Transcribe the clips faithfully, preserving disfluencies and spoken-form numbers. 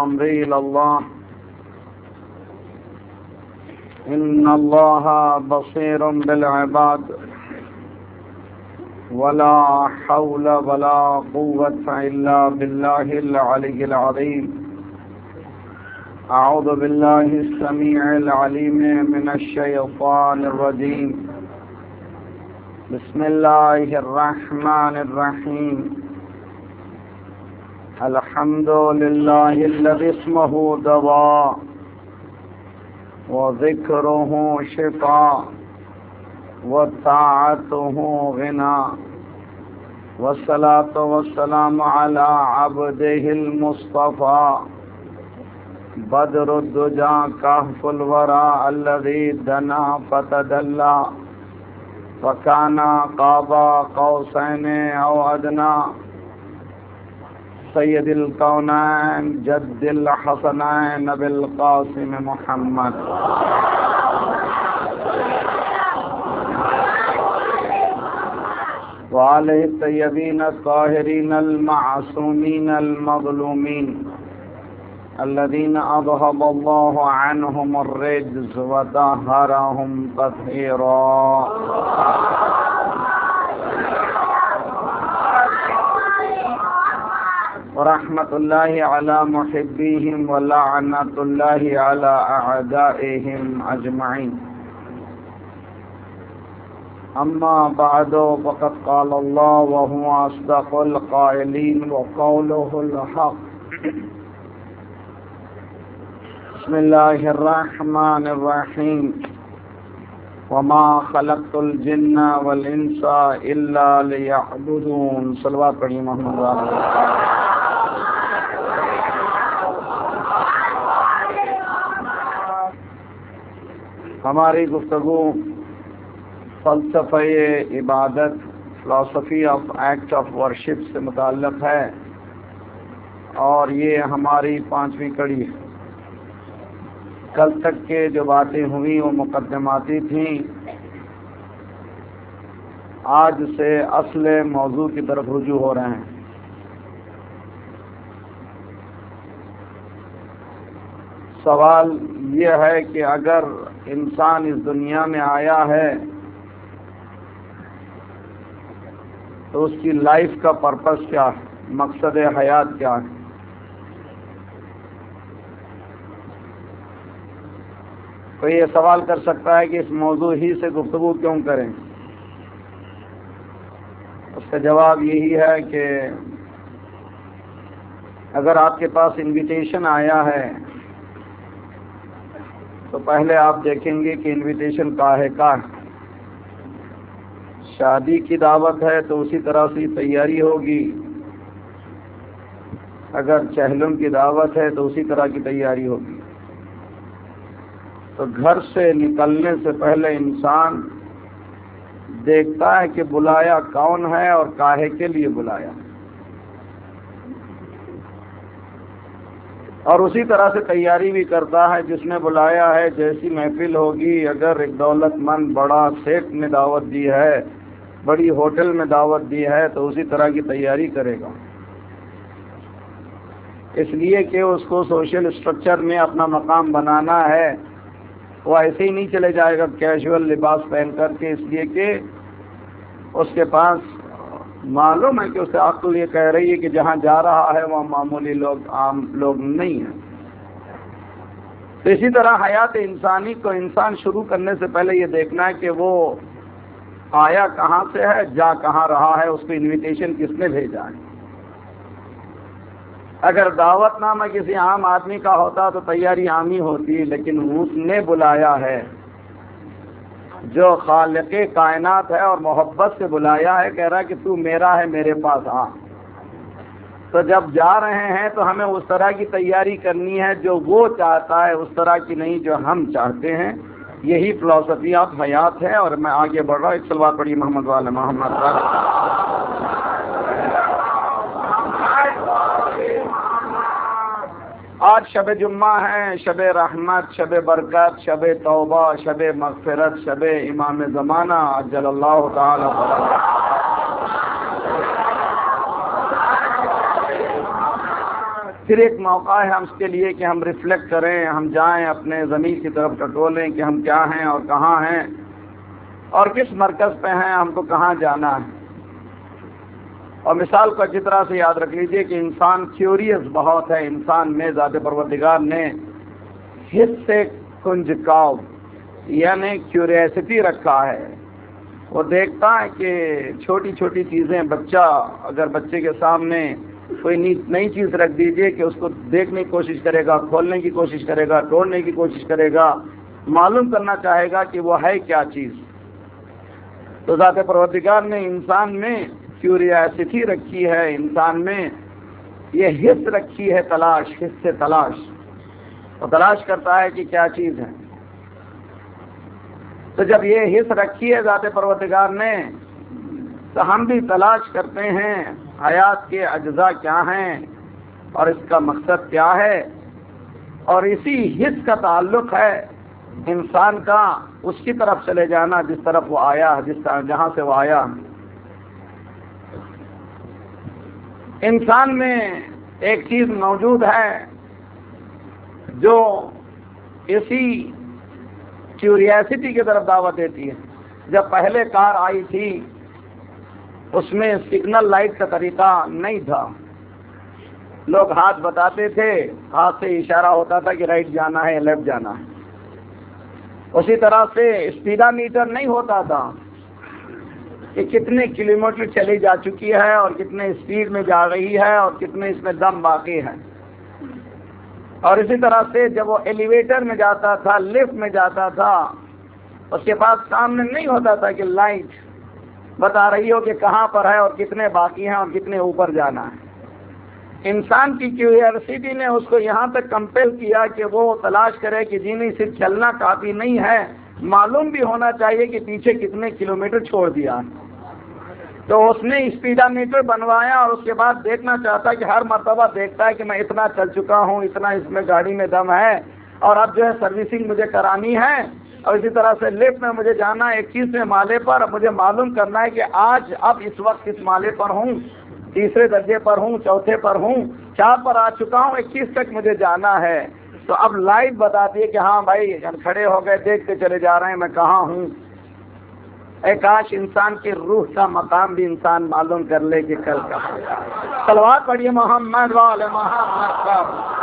أمري إلى الله إن الله بصير بالعباد ولا حول ولا قوة إلا بالله العلي العظيم أعوذ بالله السميع العليم من الشيطان الرجيم بسم الله الرحمن الرحيم الحمد لله الذي اسمه دواء وذكره شفاء وطاعته غنى والصلاة والسلام على عبده المصطفى بدر الدجى كهف الورى الذي دنا فتدلى وكان قاب قوسين أو أدنى سید الکونین جد الحسنین بالقاسم محمد وآلہ الطیبین الطاہرین المعصومین المظلومین الذین اذهب اللہ عنہم الرجز وطہرہم تطہیرا ورحمة الله على محبيهم ولعنة الله على أعدائهم أجمعين أما بعد فقد قال الله وهو أصدق القائلين وقوله الحق بسم الله الرحمن الرحيم وما خلقت الجن والإنس إلا ليعبدون صلوات پڑھیے محمد رسول ہماری گفتگو فلسفہ عبادت فلسفی آف ایکٹ آف ورشپ سے متعلق ہے اور یہ ہماری پانچویں کڑی ہے۔ کل تک کے جو باتیں ہوئی وہ مقدماتی تھیں، آج سے اصل موضوع کی طرف رجوع ہو رہے ہیں۔ سوال یہ ہے کہ اگر انسان اس دنیا میں آیا ہے تو اس کی لائف کا پرپس کیا ہے، مقصد حیات کیا ہے؟ کوئی یہ سوال کر سکتا ہے کہ اس موضوع ہی سے گفتگو کیوں کریں؟ اس کا جواب یہی ہے کہ اگر آپ کے پاس انویٹیشن آیا ہے تو پہلے آپ دیکھیں گے کہ انویٹیشن کا ہے کا ہے۔ شادی کی دعوت ہے تو اسی طرح سے تیاری ہوگی، اگر چہلم کی دعوت ہے تو اسی طرح کی تیاری ہوگی۔ تو گھر سے نکلنے سے پہلے انسان دیکھتا ہے کہ بلایا کون ہے اور کاہے کے لیے بلایا، اور اسی طرح سے تیاری بھی کرتا ہے جس نے بلایا ہے۔ جیسی محفل ہوگی، اگر ایک دولت مند بڑا سیٹ نے دعوت دی ہے، بڑی ہوٹل میں دعوت دی ہے، تو اسی طرح کی تیاری کرے گا، اس لیے کہ اس کو سوشل اسٹرکچر میں اپنا مقام بنانا ہے۔ وہ ایسے ہی نہیں چلے جائے گا کیجول لباس پہن کر کے، اس لیے کہ اس کے پاس معلوم ہے کہ اسے عقل یہ کہہ رہی ہے کہ جہاں جا رہا ہے وہ معمولی لوگ عام لوگ نہیں ہیں۔ تو اسی طرح حیات انسانی کو انسان شروع کرنے سے پہلے یہ دیکھنا ہے کہ وہ آیا کہاں سے ہے، جا کہاں رہا ہے، اس کو انویٹیشن کس نے بھیجا ہے۔ اگر دعوت نامہ کسی عام آدمی کا ہوتا تو تیاری عام ہی ہوتی، لیکن اس نے بلایا ہے، جو خالق کائنات ہے اور محبت سے بلایا ہے، کہہ رہا ہے کہ تو میرا ہے، میرے پاس آ۔ تو جب جا رہے ہیں تو ہمیں اس طرح کی تیاری کرنی ہے جو وہ چاہتا ہے، اس طرح کی نہیں جو ہم چاہتے ہیں۔ یہی فلسفی آف حیات ہے، اور میں آگے بڑھ رہا ہوں۔ ایک صلوات پڑھی محمد والے محمد۔ آج شب جمعہ ہے، شب رحمت، شب برکت، شب توبہ، شب مغفرت، شب امام زمانہ عجل اللہ تعالی پھر ایک موقع ہے ہم اس کے لیے کہ ہم ریفلیکٹ کریں، ہم جائیں اپنے ضمیر کی طرف ٹٹولیں کہ ہم کیا ہیں اور کہاں ہیں اور کس مرکز پہ ہیں، ہم کو کہاں جانا ہے۔ اور مثال کو اچھی طرح سے یاد رکھ لیجئے کہ انسان کیوریس بہت ہے، انسان میں ذات پروردگار نے حس کنجکاؤ یعنی کیوریسٹی رکھا ہے۔ وہ دیکھتا ہے کہ چھوٹی چھوٹی چیزیں، بچہ اگر بچے کے سامنے کوئی نئی چیز رکھ دیجئے کہ اس کو دیکھنے کی کوشش کرے گا، کھولنے کی کوشش کرے گا، توڑنے کی کوشش کرے گا، معلوم کرنا چاہے گا کہ وہ ہے کیا چیز۔ تو ذات پروردگار نے انسان میں کیوریاسٹی رکھی ہے، انسان میں یہ حس رکھی ہے، تلاش، حس سے تلاش، وہ تلاش کرتا ہے کہ کیا چیز ہے۔ تو جب یہ حس رکھی ہے ذات پروردگار نے تو ہم بھی تلاش کرتے ہیں حیات کے اجزاء کیا ہیں اور اس کا مقصد کیا ہے، اور اسی حس کا تعلق ہے انسان کا اس کی طرف چلے جانا جس طرف وہ آیا، جس طرح جہاں سے وہ آیا۔ انسان میں ایک چیز موجود ہے جو اسی کیوریاسٹی کی طرف دعوت دیتی ہے۔ جب پہلے کار آئی تھی اس میں سگنل لائٹ کا طریقہ نہیں تھا، لوگ ہاتھ بتاتے تھے، ہاتھ سے اشارہ ہوتا تھا کہ رائٹ جانا ہے یا لیفٹ جانا ہے۔ اسی طرح سے اسپیڈا میٹر نہیں ہوتا تھا کہ کتنے کلومیٹر چلی جا چکی ہے اور کتنے اسپیڈ میں جا رہی ہے اور کتنے اس میں دم باقی ہے۔ اور اسی طرح سے جب وہ ایلیویٹر میں جاتا تھا، لفٹ میں جاتا تھا، اس کے پاس سامنے نہیں ہوتا تھا کہ لائٹ بتا رہی ہو کہ کہاں پر ہے اور کتنے باقی ہیں اور کتنے اوپر جانا ہے۔ انسان کی کیوریاسٹی نے اس کو یہاں تک کمپیل کیا کہ وہ تلاش کرے کہ جی نہیں، صرف چلنا کافی نہیں ہے، معلوم بھی ہونا چاہیے کہ پیچھے کتنے کلومیٹر چھوڑ دیا۔ تو اس نے اسپیڈا میٹر بنوایا اور اس کے بعد دیکھنا چاہتا ہے کہ ہر مرتبہ دیکھتا ہے کہ میں اتنا چل چکا ہوں، اتنا اس میں گاڑی میں دم ہے اور اب جو ہے سروسنگ مجھے کرانی ہے۔ اور اسی طرح سے لفٹ میں مجھے جانا ہے اکیسویں مالے پر، مجھے معلوم کرنا ہے کہ آج اب اس وقت کس مالے پر ہوں، تیسرے درجے پر ہوں، چوتھے پر ہوں، چار پر آ چکا ہوں، اکیس تک مجھے جانا ہے۔ تو اب لائٹ بتاتی ہے کہ ہاں بھائی کھڑے ہو گئے، دیکھتے چلے جا رہے ہیں میں کہاں ہوں۔ اے کاش انسان کی روح کا مقام بھی انسان معلوم کر لے کہ کل کہاں۔ صلوات پڑھیے محمد وعلی محمد پر۔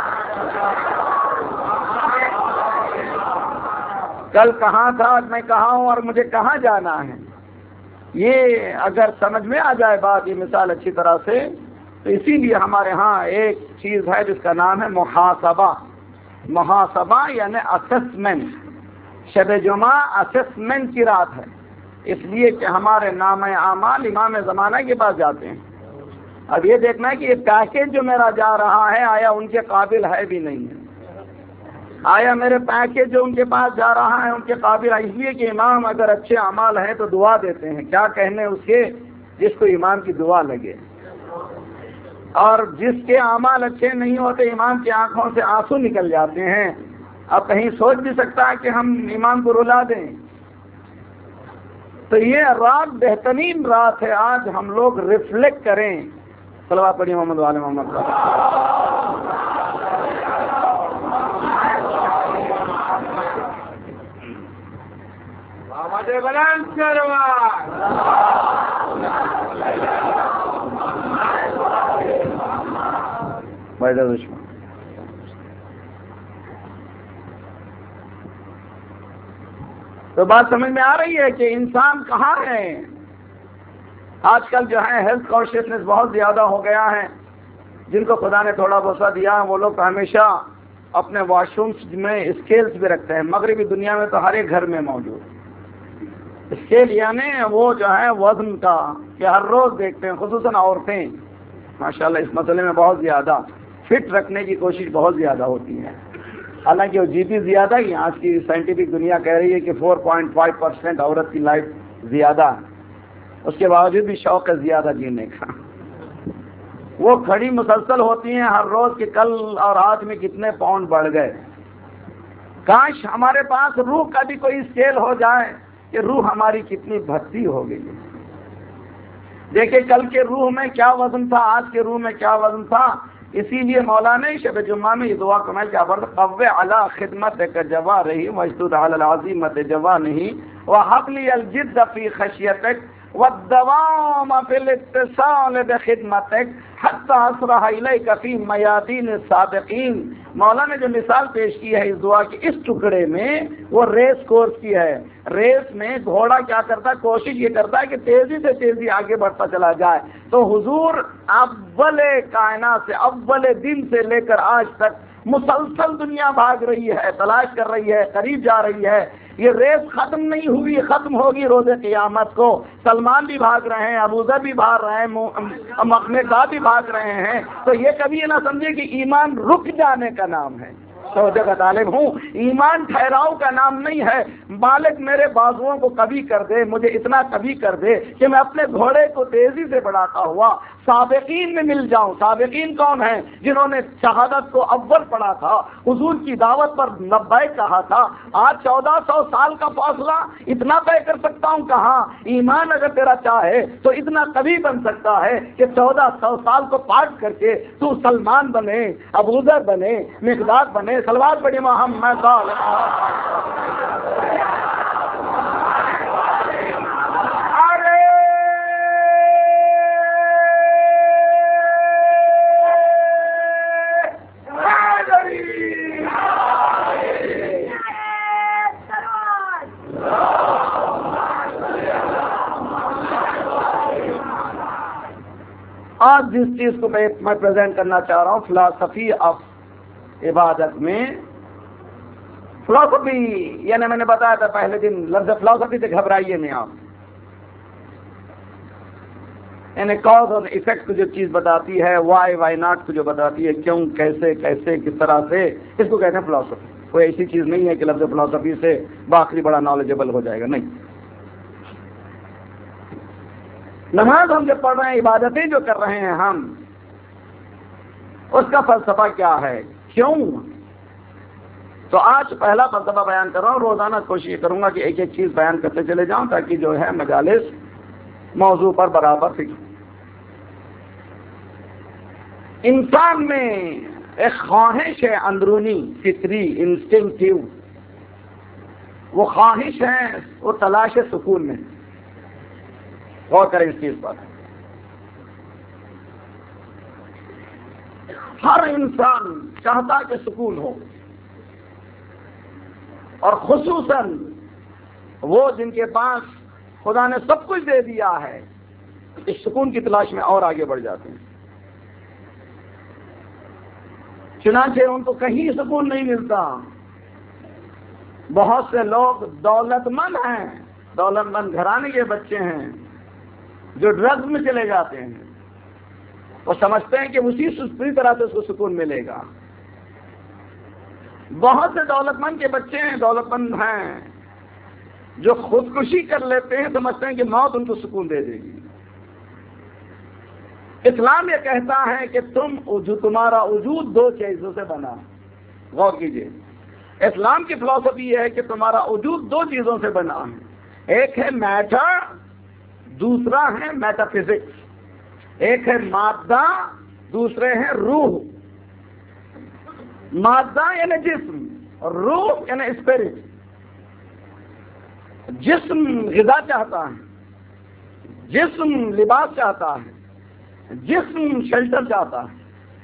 کل کہاں تھا، آج میں کہاں ہوں اور مجھے کہاں جانا ہے۔ یہ اگر سمجھ میں آ جائے بات، یہ مثال اچھی طرح سے، تو اسی لیے ہمارے ہاں ایک چیز ہے جس کا نام ہے محاسبہ۔ محاسبہ یعنی اسسمنٹ۔ شب جمعہ اسسمنٹ کی رات ہے، اس لیے کہ ہمارے نام اعمال امام زمانہ کے پاس جاتے ہیں۔ اب یہ دیکھنا ہے کہ یہ پیکیج جو میرا جا رہا ہے آیا ان کے قابل ہے بھی نہیں ہے، آیا میرے پیکیج جو ان کے پاس جا رہا ہے ان کے قابل ہے۔ اس لیے کہ امام اگر اچھے اعمال ہیں تو دعا دیتے ہیں، کیا کہنے اس کے جس کو امام کی دعا لگے، اور جس کے اعمال اچھے نہیں ہوتے امام کی آنکھوں سے آنسو نکل جاتے ہیں۔ اب کہیں سوچ بھی سکتا ہے کہ ہم امام کو رلا دیں۔ تو یہ رات بہترین رات ہے، آج ہم لوگ ریفلیکٹ کریں۔ صلوات پڑھیے محمد وعلی محمد پر۔ تو بات سمجھ میں آ رہی ہے کہ انسان کہاں ہے۔ آج کل جو ہے ہیلتھ کانشیسنس بہت زیادہ ہو گیا ہے۔ جن کو خدا نے تھوڑا بہت دیا وہ لوگ ہمیشہ اپنے واش رومس میں اسکیلز بھی رکھتے ہیں۔ مغربی دنیا میں تو ہر ایک گھر میں موجود اسکیل، یعنی وہ جو ہے وزن کا، کہ ہر روز دیکھتے ہیں، خصوصاً عورتیں ماشاءاللہ اس مسئلے میں بہت زیادہ فٹ رکھنے کی کوشش بہت زیادہ ہوتی ہے۔ حالانکہ وہ جیتی زیادہ ہی، آج کی سائنٹیفک دنیا کہہ رہی ہے کہ فور پوائنٹ فائیو پرسینٹ عورت کی لائف زیادہ ہے، اس کے باوجود بھی شوق ہے زیادہ جینے کا۔ وہ کھڑی مسلسل ہوتی ہیں ہر روز کہ کل اور آج میں کتنے پاؤنڈ بڑھ گئے۔ کاش ہمارے پاس روح کا بھی کوئی اسکیل ہو جائے کہ روح ہماری کتنی بھرتی ہو گئی ہے۔ دیکھیں کل کے روح میں کیا وزن تھا، آج کے روح میں کیا وزن تھا، اسی لیے مولانا شب جمعہ میں یہ دعا کمال کیا پڑھتا، قوّ علی خدمتک جوارحی واشدد علی العزیمۃ جوانحی وہب لی الجد فی خشیتک والدوام فی الاتصال بخدمتک حتی اسرح الیک فی میادین السابقین۔ مولا نے جو مثال پیش کی ہے اس دعا کی اس ٹکڑے میں، وہ ریس کورس کی ہے۔ ریس میں گھوڑا کیا کرتا ہے، کوشش یہ کرتا ہے کہ تیزی سے تیزی آگے بڑھتا چلا جائے۔ تو حضور اول کائنات سے، اول دن سے لے کر آج تک مسلسل دنیا بھاگ رہی ہے، تلاش کر رہی ہے، قریب جا رہی ہے۔ یہ ریس ختم نہیں ہوئی، ختم ہوگی روز قیامت کو۔ سلمان بھی بھاگ رہے ہیں، ابوذر بھی بھاگ رہے ہیں، مخنثہ بھی بھاگ رہے ہیں۔ تو یہ کبھی نہ سمجھے کہ ایمان رک جانے کا نام ہے۔ توجہ کا طالب ہوں، ایمان ٹھہراؤ کا نام نہیں ہے۔ مالک میرے بازوؤں کو کبھی کر دے، مجھے اتنا کبھی کر دے کہ میں اپنے گھوڑے کو تیزی سے بڑھاتا ہوا سابقین میں مل جاؤں۔ سابقین کون ہیں؟ جنہوں نے شہادت کو اول پڑھا تھا، حضور کی دعوت پر لبیک کہا تھا۔ آج چودہ سو سال کا فاصلہ اتنا طے کر سکتا ہوں کہاں؟ ایمان اگر تیرا چاہے تو اتنا کبھی بن سکتا ہے کہ چودہ سو سال کو پاٹ کر کے تو سلمان بنے، ابوذر بنے، مقداد بنے۔ صلوات پڑھی محمد صلی اللہ علیہ آج جس چیز کو میں پریزنٹ کرنا چاہ رہا ہوں، فلاسفی آف عبادت میں، فلاسفی یعنی میں نے بتایا تھا پہلے دن، لفظ فلاسفی سے گھبرائیے نہیں آپ، یعنی کاز اور ایفیکٹ کو جو چیز بتاتی ہے، وائی وائی ناٹ کو جو بتاتی ہے، کیوں، کیسے کیسے کس طرح سے، اس کو کہتے ہیں فلاسفی۔ کوئی ایسی چیز نہیں ہے کہ لفظ فلاسفی سے باقی بڑا نالجبل ہو جائے گا، نہیں۔ نماز ہم جو پڑھ رہے ہیں، عبادتیں جو کر رہے ہیں ہم، اس کا فلسفہ کیا ہے، کیوں؟ تو آج پہلا فلسفہ بیان کر رہا ہوں۔ روزانہ کوشش کروں گا کہ ایک ایک چیز بیان کرتے چلے جاؤں تاکہ جو ہے مجالس موضوع پر برابر فکر۔ انسان میں ایک خواہش ہے اندرونی، فطری، انسٹنکٹیو، وہ خواہش ہے، وہ تلاش سکون میں۔ غور کریں اس چیز پر۔ ہر انسان چاہتا کہ سکون ہو، اور خصوصاً وہ جن کے پاس خدا نے سب کچھ دے دیا ہے، اس سکون کی تلاش میں اور آگے بڑھ جاتے ہیں۔ چنانچہ ان کو کہیں سکون نہیں ملتا۔ بہت سے لوگ دولت مند ہیں، دولت مند گھرانے کے بچے ہیں، جو ڈرگز میں چلے جاتے ہیں، وہ سمجھتے ہیں کہ اسی پوری طرح سے اس کو سکون ملے گا۔ بہت سے دولت مند کے بچے ہیں، دولت مند ہیں، جو خودکشی کر لیتے ہیں، سمجھتے ہیں کہ موت ان کو سکون دے دے گی۔ اسلام یہ کہتا ہے کہ تم جو تمہارا وجود دو چیزوں سے بنا۔ غور کیجیے، اسلام کی فلسفی یہ ہے کہ تمہارا وجود دو چیزوں سے بنا ہے، ایک ہے میٹر، دوسرا ہے میٹا فزکس۔ ایک ہے مادہ، دوسرے ہیں روح۔ مادہ یعنی جسم، اور روح یعنی اسپرٹ۔ جسم غذا چاہتا ہے، جسم لباس چاہتا ہے، جسم شیلٹر چاہتا ہے۔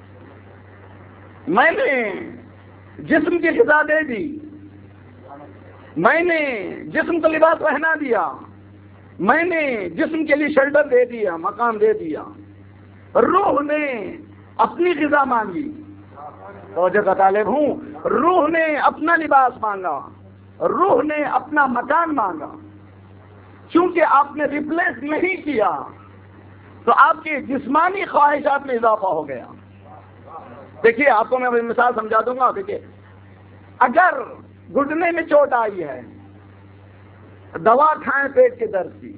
میں نے جسم کی غذا دے دی، میں نے جسم کو لباس پہنا دیا، میں نے جسم کے لیے شیلٹر دے دیا، مکان دے دیا۔ روح نے اپنی غذا مانگی، توجہ کا طالب ہوں، روح نے اپنا لباس مانگا، روح نے اپنا مکان مانگا۔ چونکہ آپ نے ریپلیس نہیں کیا تو آپ کی جسمانی خواہشات میں اضافہ ہو گیا۔ دیکھیے، آپ کو میں مثال سمجھا دوں گا۔ دیکھیے، اگر گھٹنے میں چوٹ آئی ہے، دوا کھائیں پیٹ کے درد کی،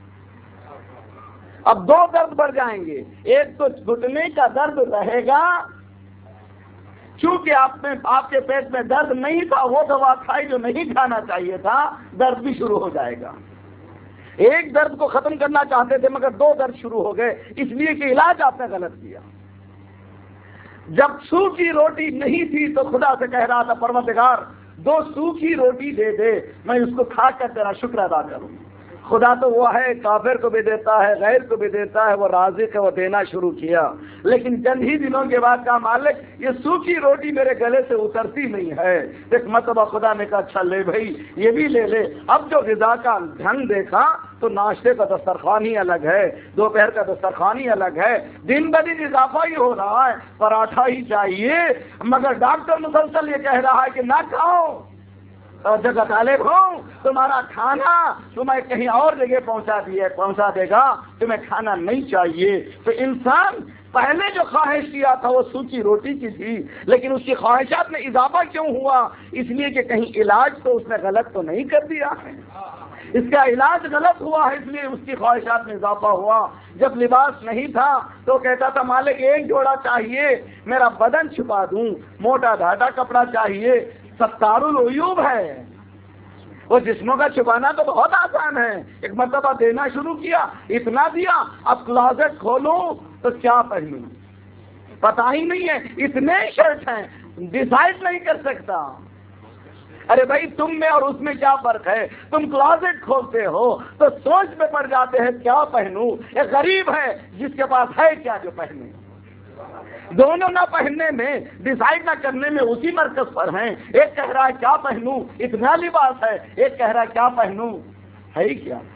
اب دو درد بڑھ جائیں گے۔ ایک تو گھٹنے کا درد رہے گا، چونکہ آپ میں آپ کے پیٹ میں درد نہیں تھا، وہ دوا کھائی جو نہیں کھانا چاہیے تھا، درد بھی شروع ہو جائے گا۔ ایک درد کو ختم کرنا چاہتے تھے مگر دو درد شروع ہو گئے، اس لیے کہ علاج آپ نے غلط کیا۔ جب سوکھی روٹی نہیں تھی تو خدا سے کہہ رہا تھا پروردگار دو سوکھی روٹی دے دے، میں اس کو کھا کر تیرا شکر ادا کروں۔ خدا تو وہ ہے، کافر کو بھی دیتا ہے، غیر کو بھی دیتا ہے، وہ رازق ہے، وہ دینا شروع کیا۔ لیکن چند ہی دنوں کے بعد کہا مالک یہ سوکھی روٹی میرے گلے سے اترتی نہیں ہے۔ ایک مرتبہ خدا نے کہا اچھا لے بھائی یہ بھی لے لے۔ اب جو غذا کا ڈھنگ دیکھا تو ناشتے کا دسترخوان ہی الگ ہے، دوپہر کا دسترخوان ہی الگ ہے، دن بدن اضافہ ہی ہو رہا ہے، پراٹھا ہی چاہیے، مگر ڈاکٹر مسلسل یہ کہہ رہا ہے کہ نہ کھاؤ۔ اور جگہ طالب ہوں تمہارا کھانا تمہیں کہیں اور جگہ پہنچا دیے پہنچا دے گا، تمہیں کھانا نہیں چاہیے۔ تو انسان پہلے جو خواہش کیا تھا وہ سوکھی روٹی کی تھی، لیکن اس کی خواہشات میں اضافہ کیوں ہوا؟ اس لیے کہ کہیں علاج تو اس نے غلط تو نہیں کر دیا ہے، اس کا علاج غلط ہوا ہے، اس لیے اس کی خواہشات میں اضافہ ہوا۔ جب لباس نہیں تھا تو کہتا تھا مالک ایک جوڑا چاہیے میرا بدن چھپا دوں، موٹا دھاٹا کپڑا چاہیے، ستار العیوب ہے، وہ جسموں کا چھپانا تو بہت آسان ہے۔ ایک مرتبہ دینا شروع کیا، اتنا دیا، اب کلازٹ کھولوں تو کیا پہنوں پتا ہی نہیں ہے، اتنے شرٹ ہیں ڈیسائیڈ نہیں کر سکتا۔ ارے بھائی تم میں اور اس میں کیا فرق ہے؟ تم کلازٹ کھولتے ہو تو سوچ میں پڑ جاتے ہیں کیا پہنوں۔ ایک غریب ہے جس کے پاس ہے کیا جو پہنے، دونوں نہ پہننے میں ڈیسائیڈ نہ کرنے میں اسی مرکز پر ہیں۔ ایک کہہ رہا ہے کیا پہنوں، اتنا لباس ہے، ایک کہہ رہا ہے کیا پہنوں، ہے ہی کیا؟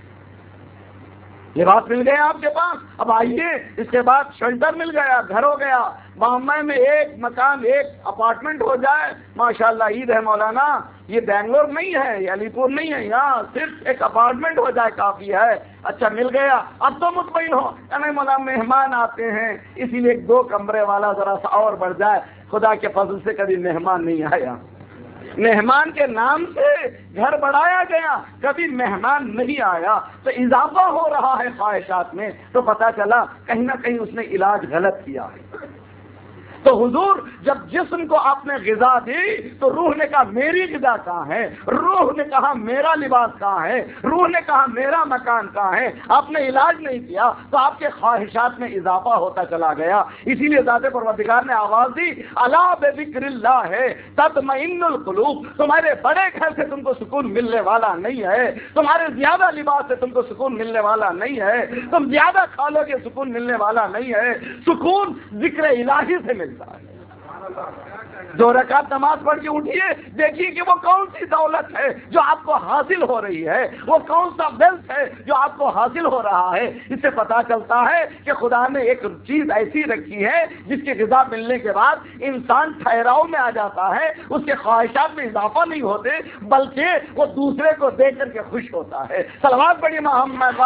لباس مل گیا آپ کے پاس، اب آئیے اس کے بعد شیلٹر مل گیا، گھر ہو گیا، بامبئی میں ایک مکان ایک اپارٹمنٹ ہو جائے، ماشاءاللہ عید ہے مولانا، یہ بنگلور نہیں ہے، یہ علی پور نہیں ہے، یہاں صرف ایک اپارٹمنٹ ہو جائے کافی ہے۔ اچھا مل گیا، اب تو مطمئن ہو نہیں مولانا مہمان آتے ہیں اسی لیے ایک دو کمرے والا ذرا سا اور بڑھ جائے۔ خدا کے فضل سے کبھی مہمان نہیں آیا، مہمان کے نام سے گھر بڑھایا گیا، کبھی مہمان نہیں آیا، تو اضافہ ہو رہا ہے خواہشات میں، تو پتا چلا کہیں نہ کہیں اس نے علاج غلط کیا ہے۔ تو حضور جب جسم کو آپ نے غذا دی تو روح نے کہا میری غذا کہاں ہے، روح نے کہا میرا لباس کہاں ہے، روح نے کہا میرا مکان کہاں ہے۔ آپ نے علاج نہیں کیا تو آپ کے خواہشات میں اضافہ ہوتا چلا گیا۔ اسی لیے ذات پروردگار نے آواز دی الا بذکر اللہ ہے تطمئن القلوب، تمہارے بڑے گھر سے تم کو سکون ملنے والا نہیں ہے، تمہارے زیادہ لباس سے تم کو سکون ملنے والا نہیں ہے، تم زیادہ کھا لو گے سکون ملنے والا نہیں ہے، سکون ذکر الہی سے ملتا ہے۔ دو رکعت نماز پڑھ کے اٹھیے، دیکھیے کہ وہ کون سی دولت ہے جو آپ کو حاصل ہو رہی ہے، وہ کون سا ویلتھ ہے جو آپ کو حاصل ہو رہا ہے۔ اس سے پتا چلتا ہے کہ خدا نے ایک چیز ایسی رکھی ہے جس کی غذا ملنے کے بعد انسان ٹھہراؤ میں آ جاتا ہے، اس کے خواہشات میں اضافہ نہیں ہوتے بلکہ وہ دوسرے کو دیکھ کر کے خوش ہوتا ہے۔ صلوات پڑھیے محمد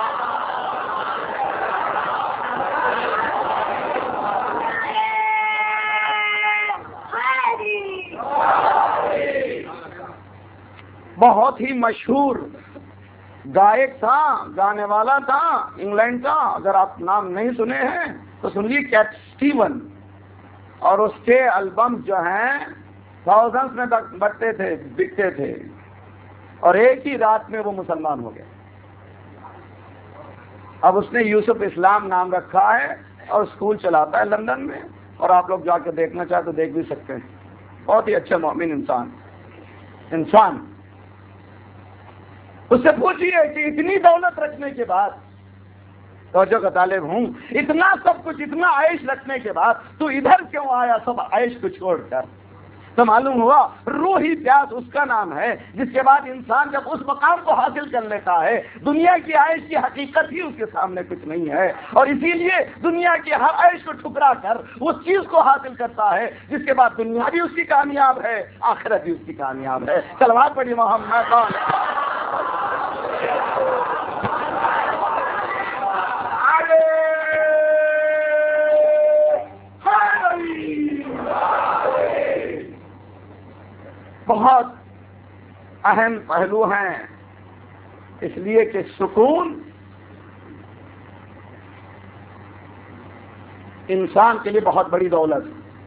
بہت ہی مشہور گائک تھا، گانے والا تھا انگلینڈ کا، اگر آپ نام نہیں سنے ہیں تو سنیے، کیٹ اسٹیون، اور اس کے البم جو ہیں تھاؤزنڈز میں بٹتے تھے بکتے تھے، اور ایک ہی رات میں وہ مسلمان ہو گئے۔ اب اس نے یوسف اسلام نام رکھا ہے اور اسکول چلاتا ہے لندن میں، اور آپ لوگ جا کے دیکھنا چاہتے تو دیکھ بھی سکتے ہیں۔ بہت ہی اچھا مومن انسان انسان اس سے پوچھیے کہ اتنی دولت رکھنے کے بعد، توجہ کا طالب ہوں، اتنا سب کچھ، اتنا عیش رکھنے کے بعد تو ادھر کیوں آیا سب عیش کو چھوڑ کر؟ تو معلوم ہوا روحی پیاس اس کا نام ہے جس کے بعد انسان جب اس مقام کو حاصل کر لیتا ہے، دنیا کی عیش کی حقیقت ہی اس کے سامنے کچھ نہیں ہے، اور اسی لیے دنیا کی ہر عیش کو ٹھکرا کر اس چیز کو حاصل کرتا ہے جس کے بعد دنیا بھی اس کی کامیاب ہے، آخرت بھی اس کی کامیاب ہے۔ صلوات پڑھی محمد۔ بہت اہم پہلو ہیں، اس لیے کہ سکون انسان کے لیے بہت بڑی دولت۔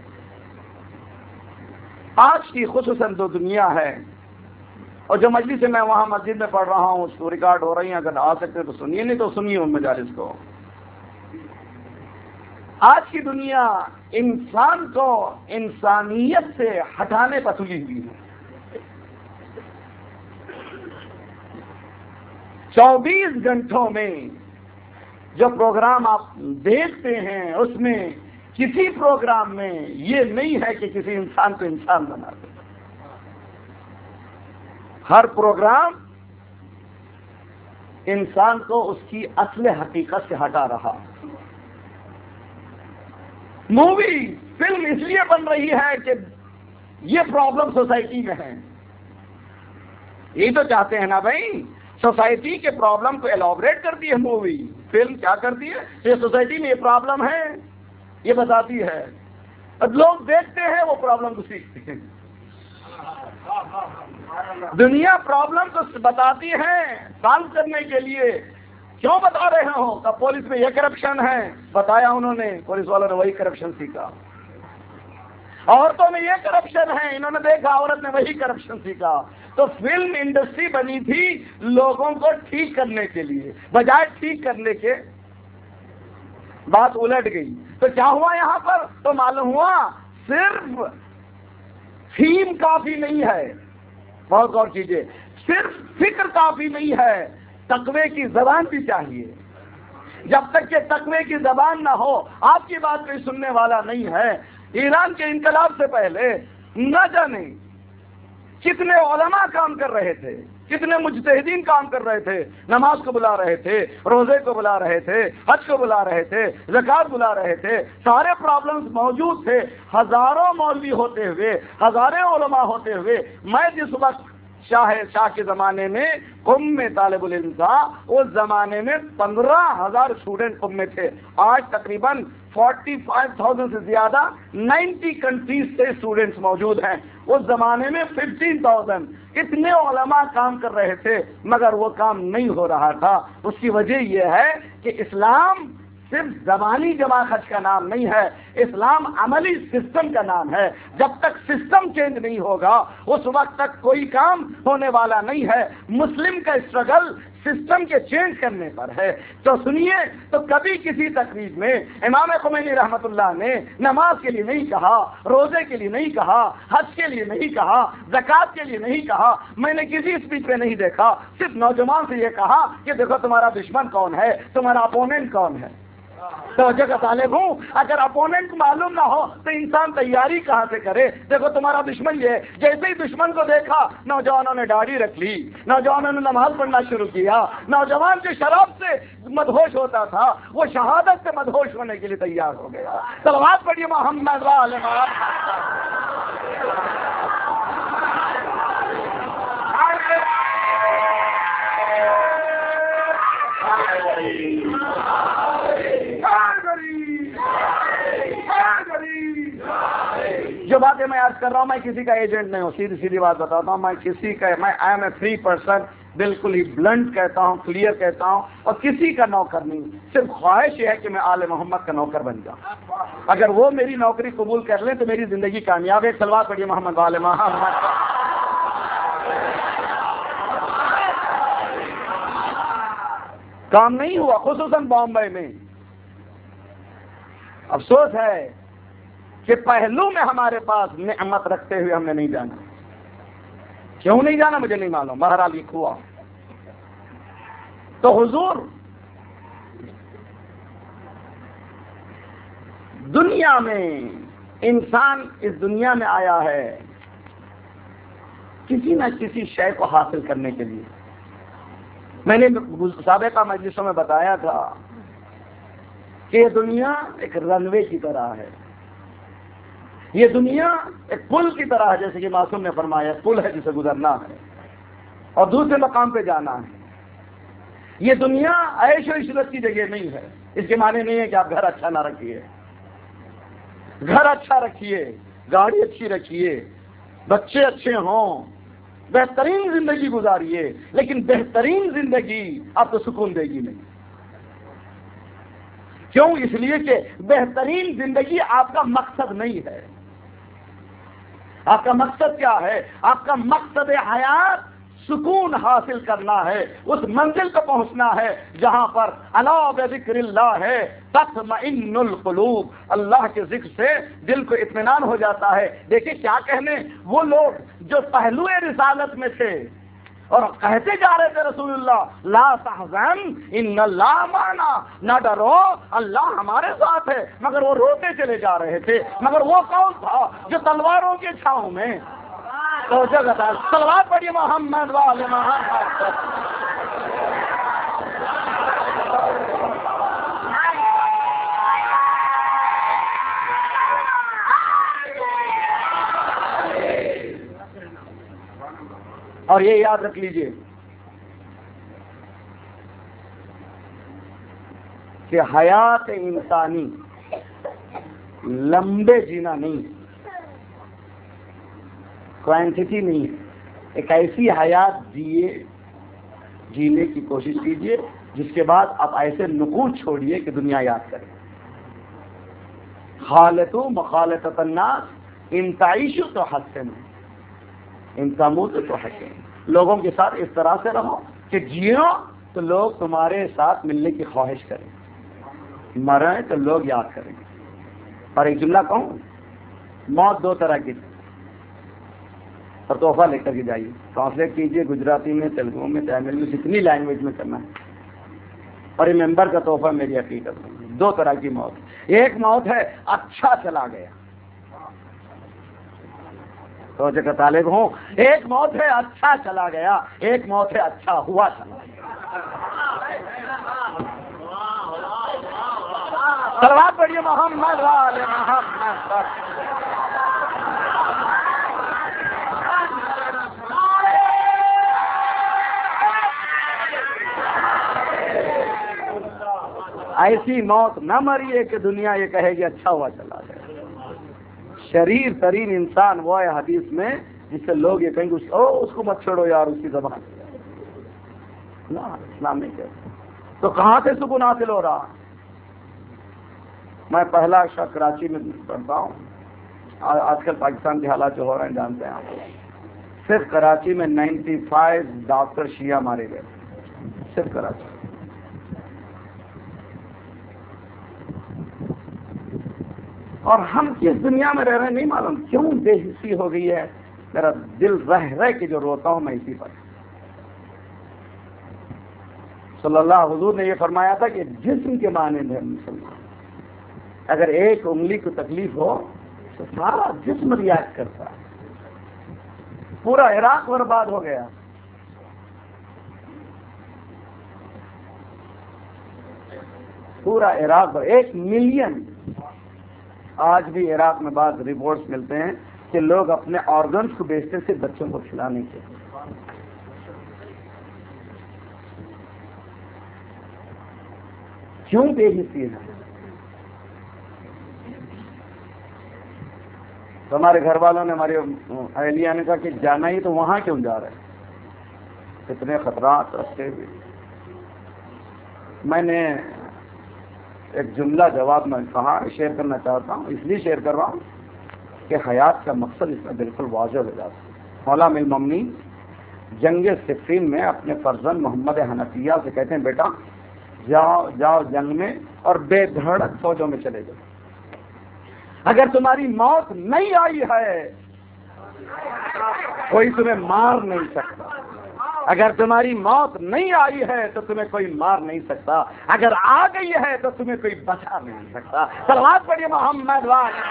آج کی خصوصاً جو دنیا ہے، اور جو مجلس سے میں وہاں مسجد میں پڑھ رہا ہوں اس کو ریکارڈ ہو رہی ہیں، اگر آ سکتے تو سنیے، نہیں تو سنیے ان مجالس کو۔ آج کی دنیا انسان کو انسانیت سے ہٹانے پر تلی ہوئی ہے. چوبیس گھنٹوں میں جو پروگرام آپ دیکھتے ہیں اس میں کسی پروگرام میں یہ نہیں ہے کہ کسی انسان کو انسان بنا دے. ہر پروگرام انسان کو اس کی اصل حقیقت سے ہٹا رہا. مووی فلم اس لیے بن رہی ہے کہ یہ پرابلم سوسائٹی میں ہے. یہی تو چاہتے ہیں نا بھائی, سوسائٹی کے پرابلم کو ایلابریٹ کرتی ہے مووی. فلم کیا کرتی ہے, یہ سوسائٹی میں یہ پرابلم ہے یہ بتاتی ہے, اب لوگ دیکھتے ہیں وہ پرابلم کو سیکھتے ہیں. دنیا پرابلم کو بتاتی ہے سالو کرنے کے لیے. کیوں بتا رہے ہو کہ پولیس میں یہ کرپشن ہے, بتایا انہوں نے, پولیس والوں نے وہی کرپشن سیکھا. عورتوں میں یہ کرپشن ہے, انہوں نے دیکھا عورت نے وہی کرپشن سیکھا. تو فلم انڈسٹری بنی تھی لوگوں کو ٹھیک کرنے کے لیے, بجائے ٹھیک کرنے کے بات الٹ گئی. تو کیا ہوا یہاں پر, تو معلوم ہوا صرف تھیم کافی نہیں ہے, بہت غور کیجیے, صرف فکر کافی نہیں ہے, تقوی کی زبان بھی چاہیے. جب تک کہ تقوی کی زبان نہ ہو آپ کی بات کوئی سننے والا نہیں ہے. ایران کے انقلاب سے پہلے نہ جانے کتنے علماء کام کر رہے تھے, کتنے مجتہدین کام کر رہے تھے, نماز کو بلا رہے تھے, روزے کو بلا رہے تھے, حج کو بلا رہے تھے, زکات بلا رہے تھے, سارے پرابلمز موجود تھے. ہزاروں مولوی ہوتے ہوئے, ہزاروں علماء ہوتے ہوئے, میں جس وقت شاہ شاہ کے زمانے میں قم میں طالب العلم تھا, اس زمانے میں پندرہ ہزار اسٹوڈنٹ قم میں تھے. آج تقریباً فورٹی فائیو تھاؤزینڈ سے زیادہ نائنٹی کنٹریز سے اسٹوڈنٹس موجود ہیں. اس زمانے میں ففٹین تھاؤزینڈ. اتنے علماء کام کر رہے تھے مگر وہ کام نہیں ہو رہا تھا. اس کی وجہ یہ ہے کہ اسلام صرف زبانی جمع خرچ کا نام نہیں ہے, اسلام عملی سسٹم کا نام ہے. جب تک سسٹم چینج نہیں ہوگا اس وقت تک کوئی کام ہونے والا نہیں ہے. مسلم کا اسٹرگل سسٹم کے چینج کرنے پر ہے. تو سنیے, تو کبھی کسی تقریب میں امام خمینی رحمت اللہ نے نماز کے لیے نہیں کہا, روزے کے لیے نہیں کہا, حج کے لیے نہیں کہا, زکات کے لیے نہیں کہا. میں نے کسی اسپیچ میں نہیں دیکھا, صرف نوجوان سے یہ کہا کہ دیکھو تمہارا دشمن کون ہے, تمہارا اپوننٹ کون ہے. توجہ کا طالب ہوں, اگر اپوننٹ معلوم نہ ہو تو انسان تیاری کہاں سے کرے. دیکھو تمہارا دشمن یہ ہے. جیسے ہی دشمن کو دیکھا نوجوانوں نے داڑھی رکھ لی, نوجوانوں نے نماز پڑھنا شروع کیا. نوجوان جو شراب سے مدہوش ہوتا تھا وہ شہادت سے مدہوش ہونے کے لیے تیار ہو گیا. صلوات پڑھیے محمد وعلی جو باتیں میں عرض کر رہا ہوں, میں کسی کا ایجنٹ نہیں ہوں, سیدھی سیدھی بات بتاتا ہوں. میں کسی کا میں I am a free person, بالکل ہی بلنٹ کہتا ہوں, کلیئر کہتا ہوں, اور کسی کا نوکر نہیں. صرف خواہش یہ ہے کہ میں آل محمد کا نوکر بن جاؤں. اگر وہ میری نوکری قبول کر لیں تو میری زندگی کامیاب ہے. صلوات پڑھیے محمد آل محمد. کام نہیں ہوا, خصوصاً بامبئی میں. افسوس ہے کہ پہلو میں ہمارے پاس نعمت رکھتے ہوئے ہم نے نہیں جانا. کیوں نہیں جانا مجھے نہیں معلوم, بہرحال یہ ہوا. تو حضور دنیا میں انسان اس دنیا میں آیا ہے کسی نہ کسی شے کو حاصل کرنے کے لیے. میں نے سابقہ مجلسوں میں بتایا تھا کہ یہ دنیا ایک رن وے کی طرح ہے. یہ دنیا ایک پل کی طرح ہے, جیسے کہ معصوم نے فرمایا پل ہے جسے گزرنا ہے اور دوسرے مقام پہ جانا ہے. یہ دنیا عیش و عشرت کی جگہ نہیں ہے. اس کے معنی نہیں ہے کہ آپ گھر اچھا نہ رکھیے, گھر اچھا رکھیے, گاڑی اچھی رکھیے, بچے اچھے ہوں, بہترین زندگی گزاریے, لیکن بہترین زندگی آپ کو سکون دے گی نہیں. کیوں؟ اس لیے کہ بہترین زندگی آپ کا مقصد نہیں ہے. آپ کا مقصد کیا ہے؟ آپ کا مقصد حیات سکون حاصل کرنا ہے، اس منزل کو پہنچنا ہے جہاں پر الا بذکر اللہ ہے تطمئن القلوب، اللہ کے ذکر سے دل کو اطمینان ہو جاتا ہے۔ دیکھیں کیا کہنے وہ لوگ جو پہلو رسالت میں تھے اور کہتے جا رہے تھے رسول اللہ لا تحزن ان اللہ معنا، نہ ڈرو اللہ ہمارے ساتھ ہے، مگر وہ روتے چلے جا رہے تھے۔ مگر وہ کون تھا جو تلواروں کے چھاؤں میں تو جگہ تلوار پڑی محمد والے محمد۔ اور یہ یاد رکھ لیجئے کہ حیات انسانی لمبے جینا نہیں، کوانٹٹی نہیں ہے، ایک ایسی حیات جیے جینے کی کوشش کیجئے جس کے بعد آپ ایسے نقود چھوڑیے کہ دنیا یاد کرے۔ خالتو مخالطۃ الناس ان تعیشوا تو حسن ان تموتوا تو حسن، لوگوں کے ساتھ اس طرح سے رہو کہ جیو تو لوگ تمہارے ساتھ ملنے کی خواہش کریں، مریں تو لوگ یاد کریں گے۔ اور ایک جملہ کہوں، موت دو طرح کی اور تحفہ لے کر کے جائیے، ٹرانسلیٹ کیجیے گجراتی میں، تیلگو میں، تامل میں، جتنی لینگویج میں کرنا ہے۔ اور یہ ممبر کا تحفہ میری حقیقت ہے، دو طرح کی موت، ایک موت ہے اچھا چلا گیا، توجہ کا طالب ہوں، ایک موت ہے اچھا چلا گیا، ایک موت ہے اچھا ہوا چلا گیا۔ صلوات پڑھیے محمد والے محمد پر۔ ایسی موت نہ مریے کہ دنیا یہ کہے گی اچھا ہوا چلا گیا۔ شریر ترین انسان وہ ہے حدیث میں جس سے لوگ یہ کہیں گے او اس کو مت چھوڑو یار، اس کی زبان نہ اسلام نہیں کہتے۔ تو کہاں سے سکون حاصل ہو رہا؟ میں پہلا شخص کراچی میں پڑھتا ہوں، آج کل پاکستان کے حالات جو ہو رہے ہیں جانتے ہیں آپ، صرف کراچی میں نائنٹی فائیو ڈاکٹر شیعہ مارے گئے، صرف کراچی۔ اور ہم کس دنیا میں رہ رہے ہیں نہیں معلوم، کیوں بے حسی ہو گئی ہے، میرا دل رہ رہ کے جو روتا ہوں میں اسی پر۔ صلی اللہ حضور نے یہ فرمایا تھا کہ جسم کے مانند ہے مسلمان، اگر ایک انگلی کو تکلیف ہو تو سارا جسم ریاکٹ کرتا ہے، پورا عراق برباد ہو گیا۔ پورا عراق ایک ملین، آج بھی عراق میں بعض رپورٹس ملتے ہیں کہ لوگ اپنے آرگنز کو بیچتے سے بچوں کو کھلانے کے۔ کیوں بے حسی ہے؟ تو ہمارے گھر والوں نے، ہماری اہلیہ نے کہا کہ جانا ہی تو وہاں کیوں جا رہے ہیں، کتنے خطرات رستے ہوئے۔ میں نے ایک جملہ جواب میں کہا، شیئر کرنا چاہتا ہوں، اس لیے شیئر کر رہا ہوں کہ حیات کا مقصد اس میں بالکل واضح ہو جاتا ہے۔ مولا المومنین جنگ صفین میں اپنے فرزند محمد حنفیہ سے کہتے ہیں بیٹا جاؤ جاؤ جنگ میں اور بے دھڑک فوجوں میں چلے جاؤ، اگر تمہاری موت نہیں آئی ہے کوئی تمہیں مار نہیں سکتا، اگر تمہاری موت نہیں آئی ہے تو تمہیں کوئی مار نہیں سکتا، اگر آ گئی ہے تو تمہیں کوئی بچا نہیں سکتا۔ صلوات پڑھیے محمد والے۔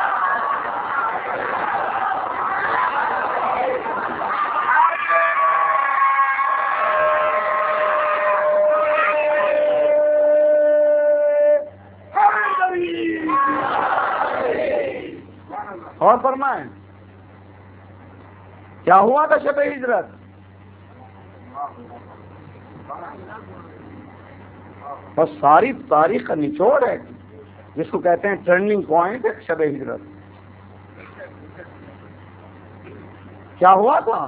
اور فرمائیں کیا ہوا تھا شب ہجرت؟ بس ساری تاریخ کا نچوڑ ہے جس کو کہتے ہیں ٹرننگ پوائنٹ شب ہجرت۔ کیا ہوا تھا؟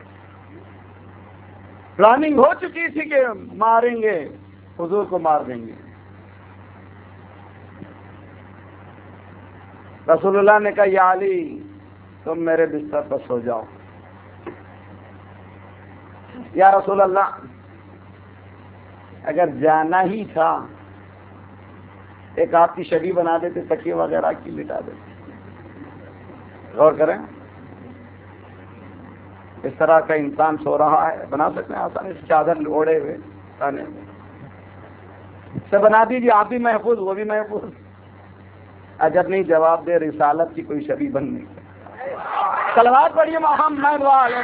پلاننگ ہو چکی تھی کہ ماریں گے، حضور کو مار دیں گے۔ رسول اللہ نے کہا یا علی تم میرے بستر پر سو جاؤ، یا رسول اللہ اگر جانا ہی تھا ایک آپ کی شبی بنا دیتے، تکیے وغیرہ کی لٹا دیتے. غور کریں، اس طرح کا انسان سو رہا ہے، بنا سکتے ہیں آسانی سے، چادر اوڑے ہوئے تانے سے بنا دیجیے، آپ بھی محفوظ وہ بھی محفوظ. اجر نہیں جواب دے، رسالت کی کوئی شبی بن نہیں سکتی. صلوات پڑھیے محمد والے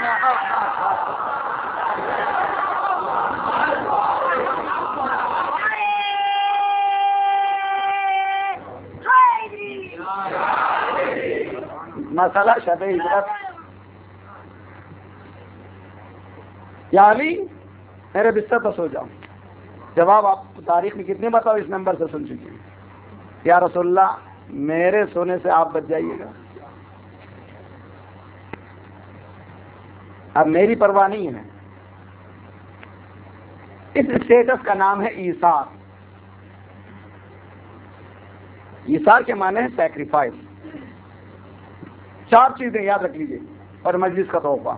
مسئلہ شب ہجرت. یا علی میرے بستر پر سو جاؤ. جواب آپ تاریخ میں کتنے بتاؤ اس نمبر سے سن چکی ہیں. یا رسول اللہ میرے سونے سے آپ بچ جائیے گا. اب میری پرواہ نہیں ہے. اس اسٹیٹس کا نام ہے ایثار. ایثار کے معنی ہے سیکریفائس. چار چیزیں یاد رکھ لیجیے اور مجلس کا تحفہ.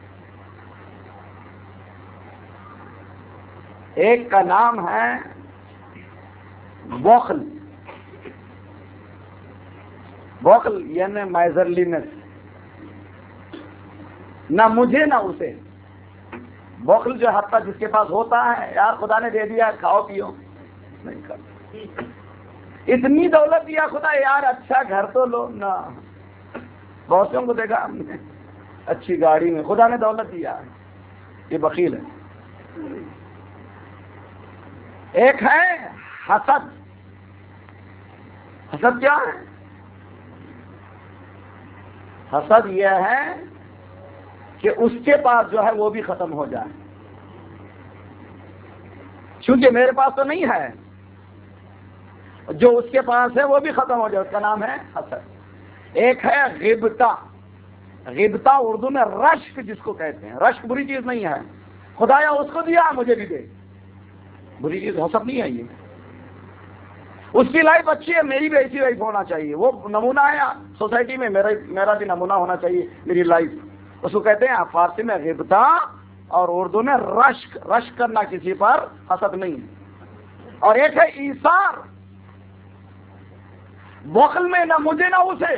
ایک کا نام ہے بخل. بخل یعنی میزرلینس، نہ مجھے نہ اسے. بخل جو حتیٰ جس کے پاس ہوتا ہے، یار خدا نے دے دیا کھاؤ پیو نہیں کر، اتنی دولت دیا خدا یار اچھا گھر تو لو نہ. بہت سے کو دیکھا ہم نے اچھی گاڑی میں، خدا نے دولت دیا ہے، یہ بخیل ہے. ایک ہے حسد. حسد کیا ہے؟ حسد یہ ہے کہ اس کے پاس جو ہے وہ بھی ختم ہو جائے، چونکہ میرے پاس تو نہیں ہے، جو اس کے پاس ہے وہ بھی ختم ہو جائے، اس کا نام ہے حسد. ایک ہے غبطہ. غبطہ اردو میں رشک جس کو کہتے ہیں. رشک بری چیز نہیں ہے، خدایا اس کو دیا مجھے بھی دے، بری چیز حسد نہیں ہے. یہ اس کی لائف اچھی ہے، میری بھی ایسی لائف ہونا چاہیے. وہ نمونہ ہے سوسائٹی میں، میرا میرا بھی نمونہ ہونا چاہیے میری لائف. اس کو کہتے ہیں فارسی میں غبطہ اور اردو میں رشک. رشک کرنا کسی پر حسد نہیں. اور ایک ہے ایثار. بخل میں نہ مجھے نہ اسے،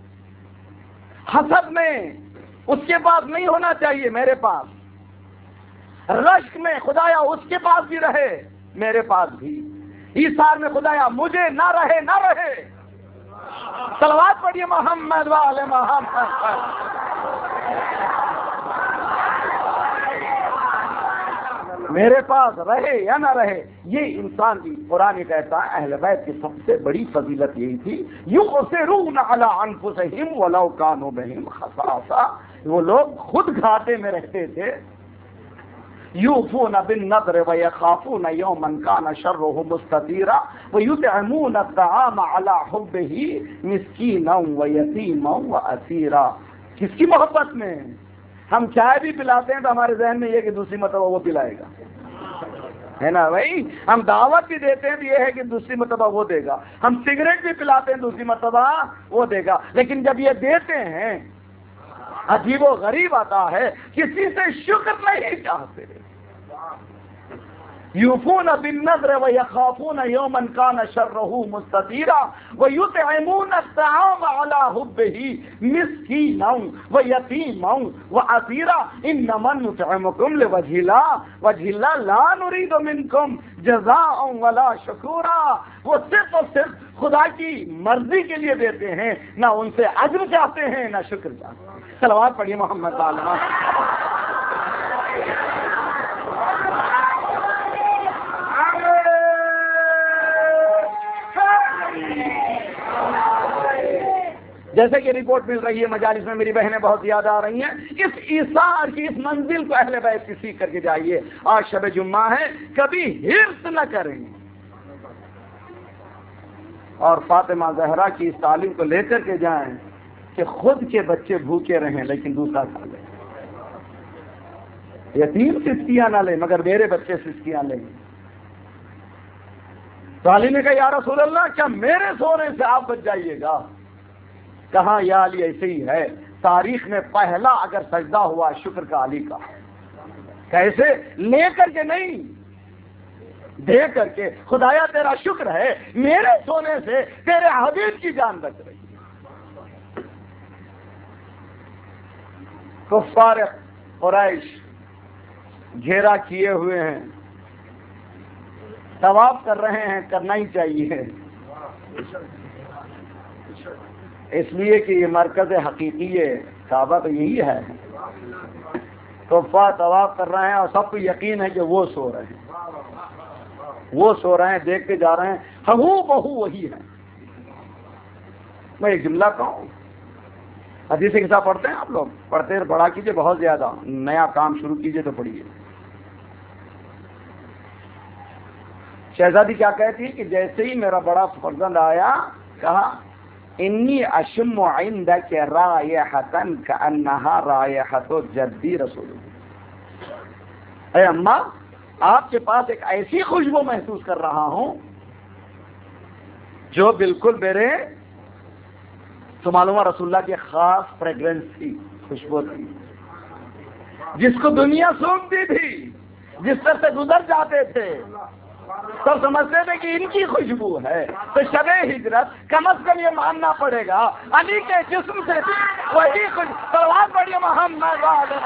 حسد میں اس کے پاس نہیں ہونا چاہیے میرے پاس، رشک میں خدایا اس کے پاس بھی رہے میرے پاس بھی، ایثار میں خدایا مجھے نہ رہے نہ رہے. صلوات پڑھیے محمد والے محمد. میرے پاس رہے یا نہ رہے، یہ انسان کی قرآن کہتا ہے اہل بیت کی سب سے بڑی فضیلت یہی تھی. یؤثرون علی انفسہم ولو کانوا بہم خصاصہ. وہ لوگ خود گھاٹے میں رہتے تھے. یوفون بالنذر ویخافون یوما کان شرہ مستطیرا ویطعمون الطعام علی حبہ مسکینا ویتیما واسیرا. کس کی محبت میں؟ ہم چائے بھی پلاتے ہیں تو ہمارے ذہن میں یہ کہ دوسری مرتبہ وہ پلائے گا، ہے نا بھائی. ہم دعوت بھی دیتے ہیں تو یہ ہے کہ دوسری مرتبہ وہ دے گا. ہم سگریٹ بھی پلاتے ہیں دوسری مرتبہ وہ دے گا. لیکن جب یہ دیتے ہیں عجیب و غریب آتا ہے، کسی سے شکر نہیں چاہتے. یوفون بالنذر ویخافون یوما کان شرہ مستطیرا ویطعمون الطعام علی حبہ مسکینا ویتیما واسیرا انما نطعمکم لوجہ اللہ وجہ اللہ لا نرید منکم جزاء ولا شکورا. وہ صرف اور صرف خدا کی مرضی کے لیے دیتے ہیں، نہ ان سے اجر چاہتے ہیں نہ شکر چاہتے ہیں. صلوات پڑھیے محمد تعالی. جیسے کہ رپورٹ مل رہی ہے مجالس میں میری بہنیں بہت زیادہ آ رہی ہیں، اس ایثار کی اس منزل کو اہل بیت کی سیکھ کر کے جائیے. آج شب جمعہ ہے، کبھی حرص نہ کریں. اور فاطمہ زہرا کی اس تعلیم کو لے کر کے جائیں کہ خود کے بچے بھوکے رہیں لیکن دوسرا کھا لیں. یتیم سسکیاں نہ لیں مگر میرے بچے سسکیاں لیں. تو علی نے کہا یا رسول اللہ کیا میرے سونے سے آپ بچ جائیے گا؟ کہاں یا علی ایسے ہی ہے. تاریخ میں پہلا اگر سجدہ ہوا شکر کا علی کا. کیسے؟ لے کر کے نہیں، دے کر کے۔ خدایا تیرا شکر ہے میرے سونے سے تیرے حبیب کی جان بچ رہی ہے۔ کفار قریش گھیرا کیے ہوئے ہیں، طواف کر رہے ہیں، کرنا ہی چاہیے، اس لیے کہ یہ مرکز حقیقی ہے، کعبہ تو یہی ہے۔ کفار طواف کر رہے ہیں اور سب کو یقین ہے کہ وہ سو رہے ہیں، وہ سو رہے ہیں، دیکھ کے جا رہے ہیں، ہبو بہو وہی ہے۔ میں ایک جملہ کہوں، حدیث کے ساتھ پڑھتے ہیں آپ لوگ، پڑھتے پڑھا کیجئے، بہت زیادہ نیا کام شروع کیجئے تو پڑھیے۔ شہزادی کیا کہتی کہ جیسے ہی میرا بڑا فرزند آیا، کہا انی اشم عندک رائحۃ کأنہا رائحۃ جدی رسول اللہ۔ اے اماں، آپ کے پاس ایک ایسی خوشبو محسوس کر رہا ہوں جو بالکل میرے تو معلوم رسول اللہ کی خاص فریگرنس تھی، خوشبو تھی، جس کو دنیا سونگتی تھی، جس طرح سے گزر جاتے تھے سب سمجھتے تھے کہ ان کی خوشبو ہے۔ تو شب ہجرت کم از کم یہ ماننا پڑے گا علی کے جسم سے بھی وہی خوش سلوات پڑھیے محمد وعلی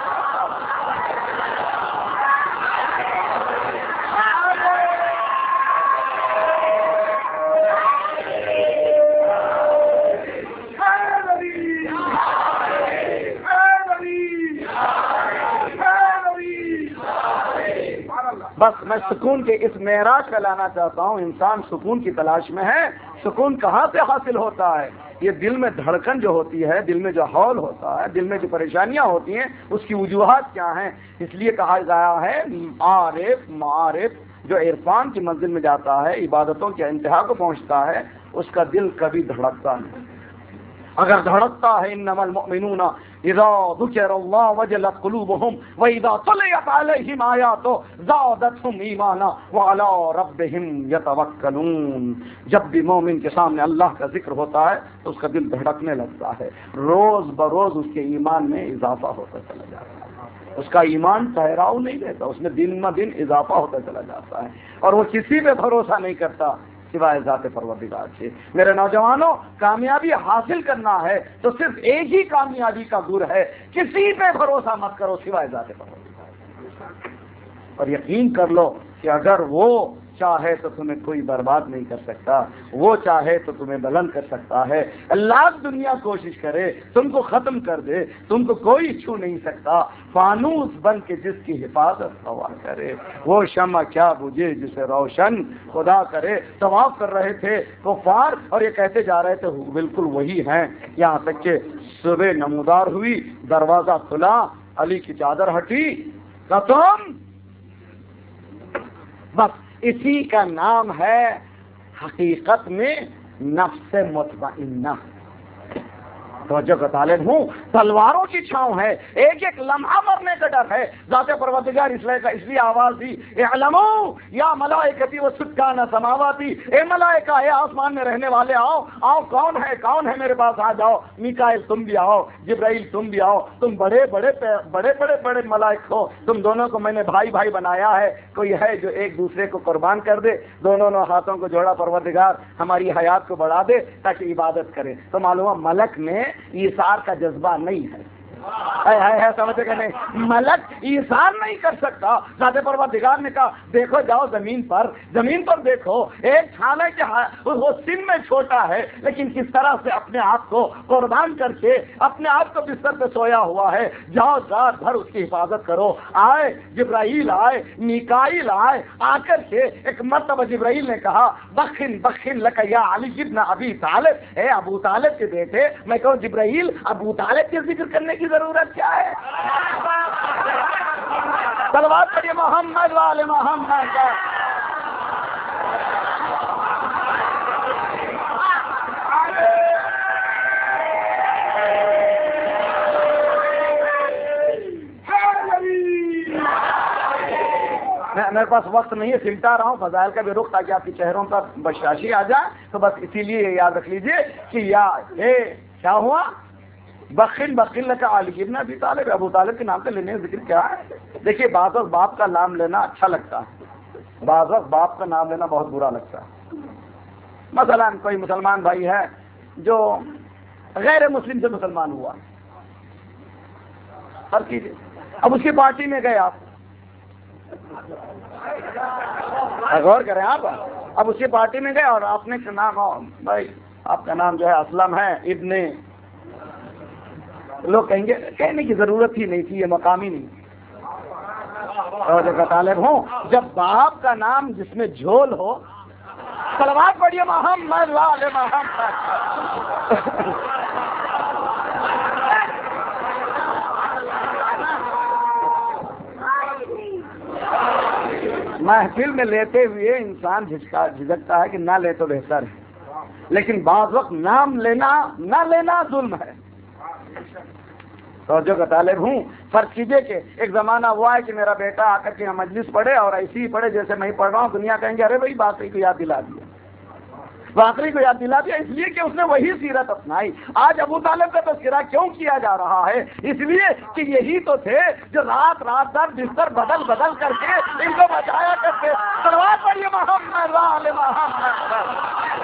بس میں سکون کے اس معراج پہ لانا چاہتا ہوں۔ انسان سکون کی تلاش میں ہے، سکون کہاں سے حاصل ہوتا ہے؟ یہ دل میں دھڑکن جو ہوتی ہے، دل میں جو ہول ہوتا ہے، دل میں جو پریشانیاں ہوتی ہیں، اس کی وجوہات کیا ہیں؟ اس لیے کہا گیا ہے عارف معارف جو عرفان کی منزل میں جاتا ہے، عبادتوں کے انتہا کو پہنچتا ہے، اس کا دل کبھی دھڑکتا نہیں۔ اگر دھڑکتا ہے انما المؤمنون اذا ذکر اللہ وجلت قلوبهم واذا تليت عليهم آیاتہ زادتهم ایمانا وعلی ربهم یتوکلون۔ جب بھی مومن کے سامنے اللہ کا ذکر ہوتا ہے تو اس کا دل دھڑکنے لگتا ہے، روز بروز اس کے ایمان میں اضافہ ہوتا چلا جاتا ہے، اس کا ایمان ٹھہراؤ نہیں لیتا، اس میں دن میں دن اضافہ ہوتا چلا جاتا ہے، اور وہ کسی پہ بھروسہ نہیں کرتا سوائے ذات پروردگار سے۔ میرے نوجوانوں، کامیابی حاصل کرنا ہے تو صرف ایک ہی کامیابی کا گر ہے، کسی پہ بھروسہ مت کرو سوائے ذات پروردگار، اور یقین کر لو کہ اگر وہ چاہے تو تمہیں کوئی برباد نہیں کر سکتا، وہ چاہے تو تمہیں بلند کر سکتا ہے۔ اللہ دنیا کوشش کرے تم کو ختم کر دے، تم کو کوئی چھو نہیں سکتا، فانوس بن کے جس کی حفاظت ہوا کرے، وہ شمع کیا بجھے جسے روشن خدا کرے۔ طواف کر رہے تھے کفار اور یہ کہتے جا رہے تھے بالکل وہی ہیں، یہاں تک کہ صبح نمودار ہوئی، دروازہ کھلا، علی کی چادر ہٹی، قسم بس اسی کا نام ہے حقیقت میں نفس مطمئنہ۔ توجہ کا طالب ہوں، تلواروں کی چھاؤں ہے، ایک ایک لمحہ مرنے کا ڈر ہے۔ ذات پروردگار اس لیے کا اس لیے آواز دی، اعلموا یا ملائکتی و سکان سماواتی، اے ملائکہ، اے آسمان میں رہنے والے آؤ آؤ، کون ہے کون ہے میرے پاس آ جاؤ، میکائیل تم بھی آؤ، جبرائیل تم بھی آؤ، تم بڑے بڑے بڑے بڑے بڑے ملائک ہو، تم دونوں کو میں نے بھائی بھائی بنایا ہے، کوئی ہے جو ایک دوسرے کو قربان کر دے، دونوں نے ہاتھوں کو جوڑا، پروردگار ہماری حیات کو بڑھا دے تاکہ عبادت کرے۔ تو معلوم ملک میں ایثار کا جذبہ نہیں ہے، ہے ہے ہے سمجھے کہ نہیں؟ ملک ایثار نہیں کر سکتا۔ ذات پروردگار نے کہا دیکھو جاؤ زمین پر، زمین پر دیکھو، ایک چھانے کے وہ سن میں چھوٹا ہے لیکن کس طرح سے اپنے آپ کو قربان کر کے اپنے آپ کو بستر پہ سویا ہوا ہے، جاؤ رات بھر اس کی حفاظت کرو۔ آئے جبرائیل، آئے میکائیل، آئے، آ کر کے ایک مرتبہ جبرائیل نے کہا بخن بخن لک یا علی ابن ابی طالب، اے ابو طالب کے بیٹے، میں کہوں جبرائیل ابو طالب کے ذکر کرنے کی ضرورت کیا ہے؟ صلوات پڑھیے محمد والے محمد کا۔ میرے پاس وقت نہیں ہے، سمٹا رہا ہوں فضائل کا بھی رخ تاکہ آپ کے چہروں پر بشاشی آ جائے، تو بس اسی لیے یاد رکھ لیجئے کہ یا اے کیا ہوا، بخل بخل کا علی ابن ابی طالب، ابو طالب کے نام سے لینے کا ذکر کیا ہے؟ دیکھیے بعض وقت باپ کا نام لینا اچھا لگتا ہے، بعض وقت باپ کا نام لینا بہت برا لگتا ہے۔ مثلا کوئی مسلمان بھائی ہے جو غیر مسلم سے مسلمان ہوا، ہر چیز، اب اس کی پارٹی میں گئے آپ، غور کریں آپ، اب اس کی پارٹی میں گئے اور آپ نے نام، بھائی آپ کا نام جو ہے اسلم ہے ابن، لوگ کہیں گے کہنے کی ضرورت ہی نہیں تھی، یہ مقامی نہیں، اور جگہ طالب ہوں جب باپ کا نام جس میں جھول ہو، صلوات پڑھیے محمد وآل محمد۔ محفل میں لیتے ہوئے انسان جھجکا جھجکتا ہے کہ نہ لے تو بہتر ہے، لیکن بعض وقت نام لینا نہ لینا ظلم ہے۔ توجہ کا طالب ہوں، فرض کیجئے کہ ایک زمانہ ہوا ہے کہ میرا بیٹا آ کر کے یہاں مجلس پڑھے اور ایسی ہی پڑھے جیسے میں ہی پڑھ رہا ہوں، دنیا کہیں گے ارے بھائی باقی کو یاد دلا دیا، باقی کو یاد دلا دیا، اس لیے کہ اس نے وہی سیرت اپنائی۔ آج ابو طالب کا تذکرہ کیوں کیا جا رہا ہے؟ اس لیے کہ یہی تو تھے جو رات رات در بستر بدل بدل کر کے ان کو بچایا کرتے۔ صلوات پڑھیے محمد وآل محمد۔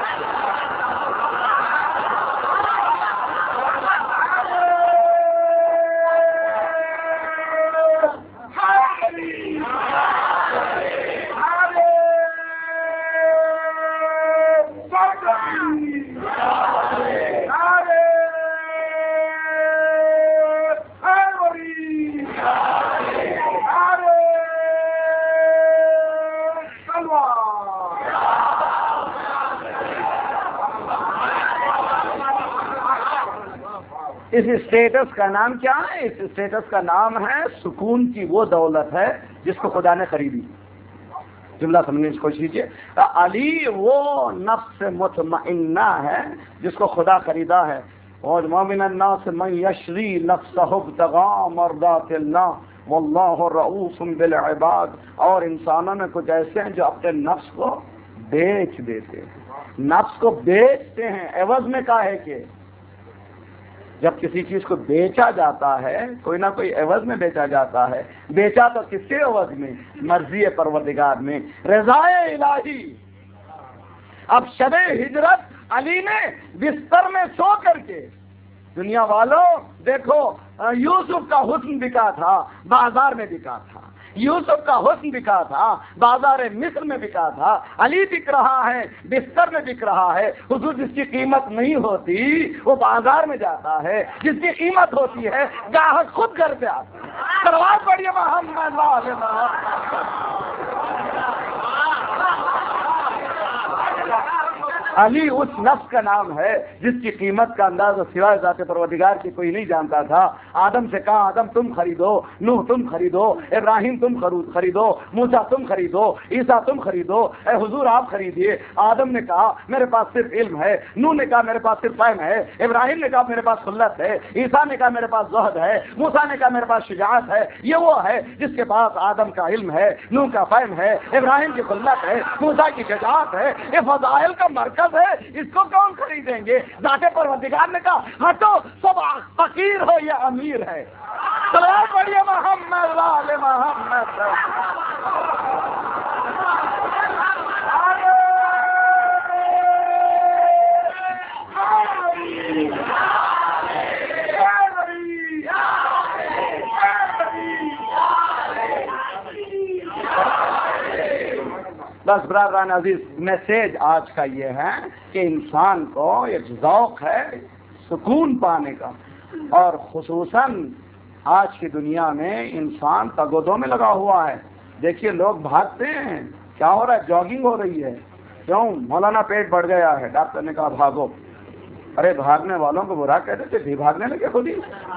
اس اسٹیٹس کا نام کیا ہے؟ اس اسٹیٹس کا نام ہے سکون کی وہ دولت ہے جس کو خدا نے خریدی۔ جملہ سمجھنے کی کوشش کیجیے، علی وہ نفس مطمئنہ ہے جس کو خدا خریدا ہے، اور مومن الناس من یشری نفسہ ابتغاء مرضات اللہ واللہ رؤوف بالعباد، اور انسانوں میں کچھ ایسے ہیں جو اپنے نفس کو بیچ دیتے ہیں، نفس کو بیچتے ہیں عوض میں کا ہے کہ جب کسی چیز کو بیچا جاتا ہے کوئی نہ کوئی عوض میں بیچا جاتا ہے، بیچا تو کس کے عوض میں؟ مرضی پروردگار میں، رضائے الہی۔ اب شب ہجرت علی نے بستر میں سو کر کے، دنیا والوں دیکھو یوسف کا حسن بکا تھا بازار میں بکا تھا، یوسف کا حسن بکا تھا بازار مصر میں بکا تھا، علی بک رہا ہے بستر میں بک رہا ہے۔ حضور جس کی قیمت نہیں ہوتی وہ بازار میں جاتا ہے، جس کی قیمت ہوتی ہے گاہک خود گھر پہ آتا ہے۔ صلوات پڑھیے محمد وآل محمد۔ علی اس نفس کا نام ہے جس کی قیمت کا اندازہ سوائے ذات پروردگار کی کوئی نہیں جانتا تھا۔ آدم سے کہا آدم تم خریدو، نوح تم خریدو، ابراہیم تم خریدو، موسیٰ تم خریدو، عیسیٰ تم خریدو، اے حضور آپ خریدیے۔ آدم نے کہا میرے پاس صرف علم ہے، نوح نے کہا میرے پاس صرف فہم ہے، ابراہیم نے کہا میرے پاس خلت ہے، عیسیٰ نے کہا میرے پاس زہد ہے، موسیٰ نے کہا میرے پاس شجاعت ہے۔ یہ وہ ہے جس کے پاس آدم کا علم ہے، نوح کا فہم ہے، ابراہیم کی خلت ہے، موسیٰ کی شجاعت ہے، یہ فضائل کا مرکز ہے، اس کو کون خریدیں گے؟ ذات پروردگار نے کہا ہٹو سب فقیر ہو یا امیر ہے۔ صلوات پڑھیے محمد وآل محمد۔ بس برادران عزیز، میسیج آج کا یہ ہے کہ انسان کو ایک ذوق ہے سکون پانے کا، اور خصوصاً آج کی دنیا میں انسان تگودوں میں لگا ہوا ہے۔ دیکھیے لوگ بھاگتے ہیں، کیا ہو رہا ہے؟ جاگنگ ہو رہی ہے، کیوں؟ مولانا پیٹ بڑھ گیا ہے، ڈاکٹر نے کہا بھاگو۔ ارے بھاگنے والوں کو برا کہتے تھے، بھی بھاگنے لگے خود ہی۔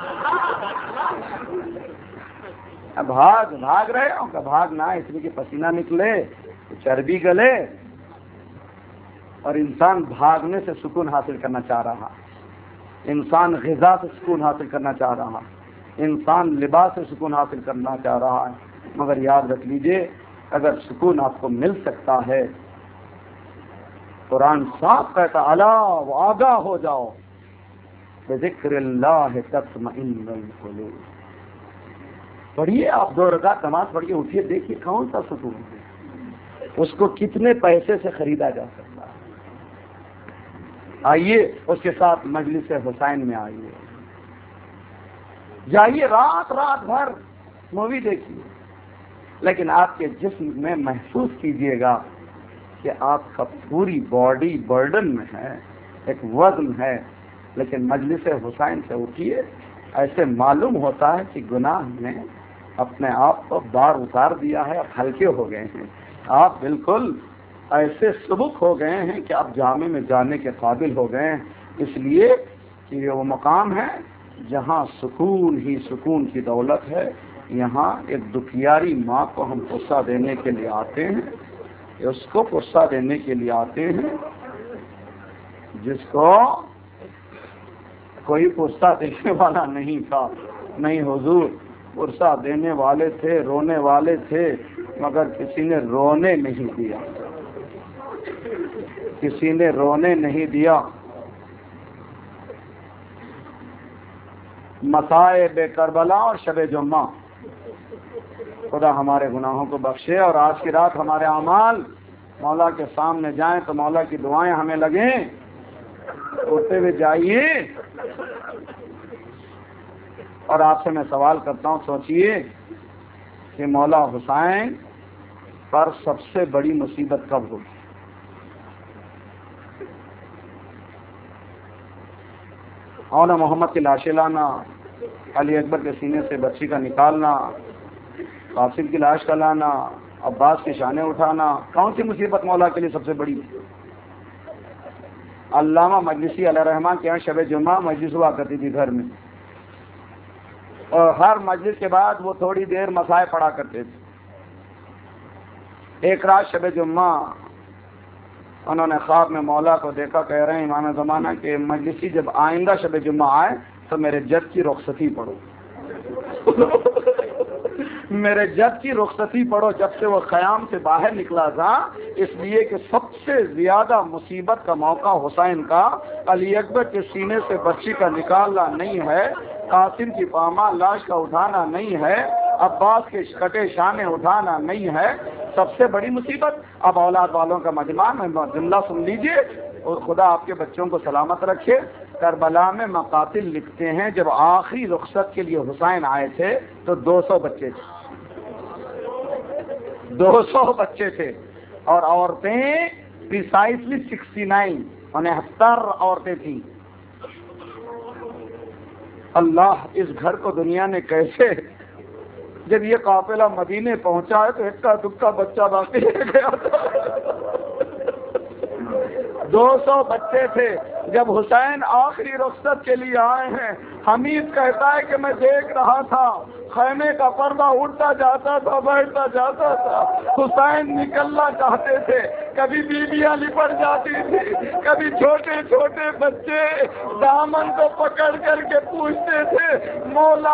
بھاگ بھاگ رہے ہوں کہ بھاگنا اس لیے کہ پسینہ نکلے، چربی گلے، اور انسان بھاگنے سے سکون حاصل کرنا چاہ رہا، انسان غذا سے سکون حاصل کرنا چاہ رہا، انسان لباس سے سکون حاصل کرنا چاہ رہا ہے، مگر یاد رکھ لیجئے اگر سکون آپ کو مل سکتا ہے، قرآن صاف کہتا الا و آگاہ ہو جاؤ، بذکر اللہ تطمئن القلوب. پڑھیے آپ دو رکعت نماز پڑھیے, اٹھیے, دیکھیے کون سا سکون ہے, اس کو کتنے پیسے سے خریدا جا سکتا ہے. آئیے اس کے ساتھ مجلس حسین میں آئیے, جائیے رات رات بھر مووی دیکھیے, لیکن آپ کے جسم میں محسوس کیجئے گا کہ آپ کا پوری باڈی برڈن میں ہے, ایک وزن ہے, لیکن مجلس حسین سے اٹھیے, ایسے معلوم ہوتا ہے کہ گناہ نے اپنے آپ کو بار اتار دیا ہے, اب ہلکے ہو گئے ہیں, آپ بالکل ایسے سبک ہو گئے ہیں کہ آپ جامع میں جانے کے قابل ہو گئے ہیں. اس لیے کہ یہ وہ مقام ہے جہاں سکون ہی سکون کی دولت ہے. یہاں ایک دکھیاری ماں کو ہم غصہ دینے کے لیے آتے ہیں, اس کو غصہ دینے کے لیے آتے ہیں جس کو کوئی غصہ دینے والا نہیں تھا. نہیں حضور, غصہ دینے والے تھے, رونے والے تھے, مگر کسی نے رونے نہیں دیا, کسی نے رونے نہیں دیا. مصائب کربلا اور شب جمعہ, خدا ہمارے گناہوں کو بخشے, اور آج کی رات ہمارے اعمال مولا کے سامنے جائیں تو مولا کی دعائیں ہمیں لگیں. اٹھتے ہوئے جائیے, اور آپ سے میں سوال کرتا ہوں, سوچئے کہ مولا حسین پر سب سے بڑی مصیبت کب ہوگی؟ اونا محمد کی لاشیں لانا, علی اکبر کے سینے سے بچی کا نکالنا, قاسم کی لاش کا لانا, عباس کی شانیں اٹھانا, کون سی مصیبت مولا کے لیے سب سے بڑی؟ علامہ مجلسی علیہ الرحمٰن کے یہاں شب جمعہ مجلس ہوا کرتی تھی گھر میں, اور ہر مجلس کے بعد وہ تھوڑی دیر مسائل پڑھا کرتے تھے. ایک رات شب جمعہ انہوں نے خواب میں مولا کو دیکھا, کہہ رہے ہیں امام زمانہ کہ مجلسی جب آئندہ شب جمعہ آئے تو میرے جد کی رخصتی پڑھو, میرے جد کی رخصتی پڑھو. جب سے وہ قیام سے باہر نکلا تھا, اس لیے کہ سب سے زیادہ مصیبت کا موقع حسین کا علی اکبر کے سینے سے بچی کا نکالنا نہیں ہے, قاسم کی پامال لاش کا اٹھانا نہیں ہے, عباس کے کٹے شانے اٹھانا نہیں ہے. سب سے بڑی مصیبت. اب اولاد والوں کا مجمع میں جملہ سن لیجئے, اور خدا آپ کے بچوں کو سلامت رکھے. کربلا میں مقاتل لکھتے ہیں جب آخری رخصت کے لیے حسین آئے تھے تو دو سو بچے تھے, دو سو بچے تھے, اور عورتیں پریسائزلی سکسٹی نائن انہتر عورتیں تھیں. اللہ, اس گھر کو دنیا نے کیسے, جب یہ قافلہ مدینے پہنچا ہے تو اکا دکا بچہ باقی رہ گیا تھا. دو سو بچے تھے. جب حسین آخری رخصت کے لیے آئے ہیں, حمید کہتا ہے کہ میں دیکھ رہا تھا خیمے کا پردہ اڑتا جاتا تھا, بیٹھتا جاتا تھا. حسین نکلنا چاہتے تھے, کبھی بیویاں لپٹ جاتی تھی, کبھی چھوٹے چھوٹے بچے دامن کو پکڑ کر کے پوچھتے تھے مولا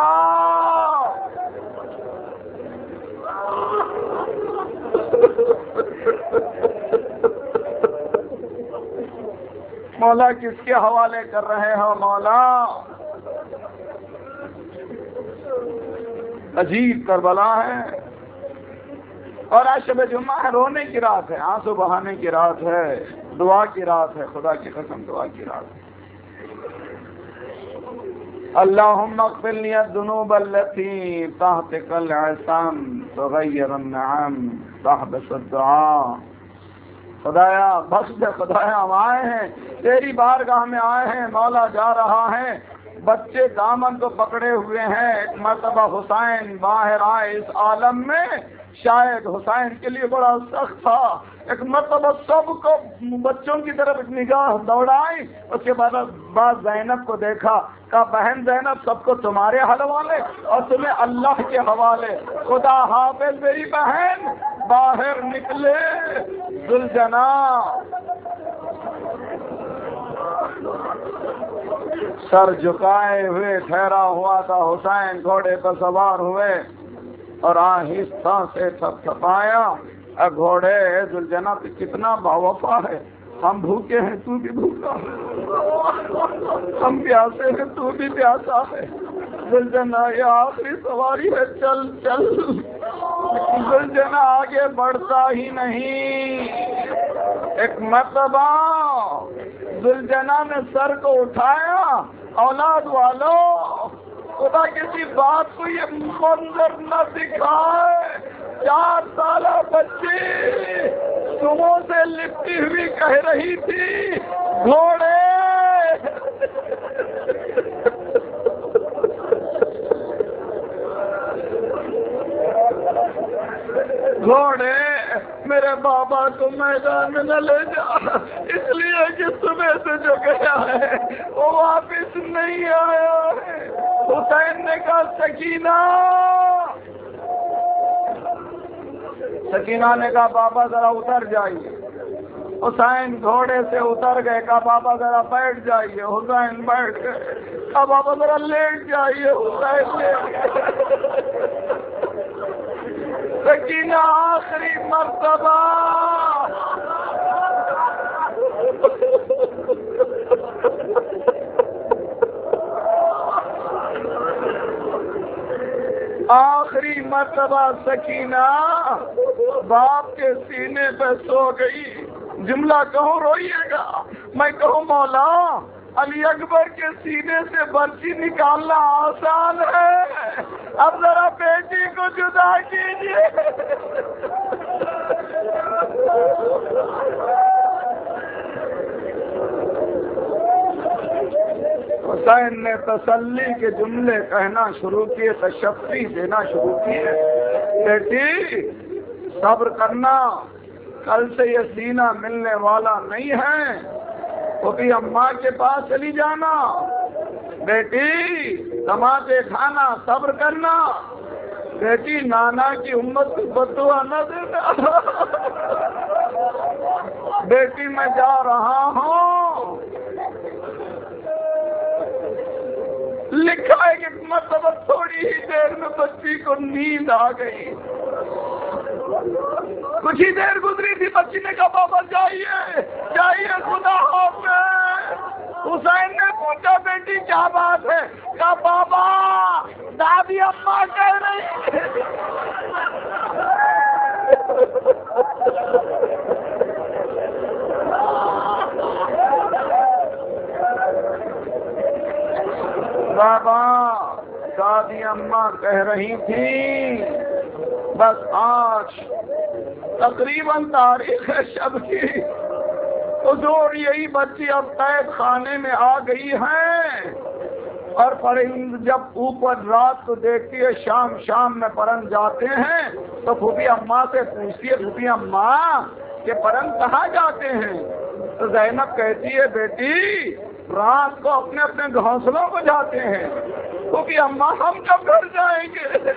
مولا کس کے حوالے کر رہے ہو مولا. عجیب کربلا ہے. اور آج شب جمعہ ہے, رونے کی رات ہے, آنسو بہانے کی رات ہے, دعا کی رات ہے, خدا کی قسم دعا کی رات ہے. اللہم اغفر لی الذنوب التي تحتك العصام تغیر النعم تحبس الدعاء. خدایا بخش دے, خدایا ہم آئے ہیں تیری بارگاہ میں آئے ہیں, مولا جا رہا ہے, بچے دامن کو پکڑے ہوئے ہیں. ایک مرتبہ حسین باہر آئے اس عالم میں, شاید حسین کے لیے بڑا سخت تھا. ایک مرتبہ سب کو بچوں کی طرف نگاہ دوڑائی, اس کے بعد بعد زینب کو دیکھا, کہا بہن زینب سب کو تمہارے حوالے اور تمہیں اللہ کے حوالے. خدا حافظ میری بہن. باہر نکلے ذوالجنا, سر جھکائے ہوئے ٹھہرا ہوا تھا حسین, گھوڑے پر سوار ہوئے اور آہستہ سے تھپ تھپایا. گھوڑے ذوالجنا پہ کتنا باوفا ہے, ہم بھوکے ہیں تو بھی بھوکا ہے، ہم پیاسے ہیں تو بھی پیاسا ہے، زلجنا یہ آخری سواری ہے، چل چل۔ زلجنا آگے بڑھتا ہی نہیں۔ ایک مرتبہ زلجنا نے سر کو اٹھایا، اولاد والو خدا کسی بات کو یہ منظر نہ دکھائے، چار سالہ بچی سمو سے لپٹی ہوئی کہہ رہی تھی گھوڑے گھوڑے میرے بابا کو میدان میں نہ لے جا، اس لیے کہ صبح سے جو گیا ہے وہ واپس نہیں آیا ہے۔ حسین نے کہا سکینہ، سکینہ نے کہا بابا ذرا اتر جائیے۔ حسین گھوڑے سے اتر گئے، کہا بابا ذرا بیٹھ جائیے۔ حسین بیٹھ گئے، کہا بابا ذرا لیٹ جائیے۔ حسین لیٹ گئے۔ سکینہ آخری مرتبہ آخری مرتبہ سکینہ باپ کے سینے پہ سو گئی۔ جملہ کہوں روئیے گا، میں کہوں مولا علی اکبر کے سینے سے برچی نکالنا آسان ہے، اب ذرا بیٹی کو جدا کیجیے۔ حسین نے تسلی کے جملے کہنا شروع کیے، تشفی دینا شروع کیے، بیٹی صبر کرنا، کل سے یہ سینہ ملنے والا نہیں ہے، وہ بھی اماں کے پاس چلی جانا، بیٹی تماچے کھانا، صبر کرنا، بیٹی نانا کی امت کو بددعا نہ دینا، بیٹی میں جا رہا ہوں۔ لکھا ہے کہ مرتبہ تھوڑی ہی دیر میں بچی کو نیند آ گئی، کچھ ہی دیر گزری تھی، بچی نے کہا بابا جائیے جائیے خدا حافظ۔ حسین نے پوچھا بیٹی کیا بات ہے؟ کہا بابا دادی اماں کہہ رہی ہے۔ بابا دادی اماں کہہ رہی تھی، بس آج تقریباً تاریخ ہے شب کی، حضور یہی بچی اب قید خانے میں آ گئی ہے، اور پرند جب اوپر رات کو دیکھتی ہے، شام شام میں پرند جاتے ہیں تو پھوپھی اماں سے پوچھتی ہے پھوپھی اماں کہ پرند کہاں جاتے ہیں؟ تو زینب کہتی ہے بیٹی رات کو اپنے اپنے گھونسلوں کو جاتے ہیں۔ پھوپھی اماں ہم کب گھر جائیں گے؟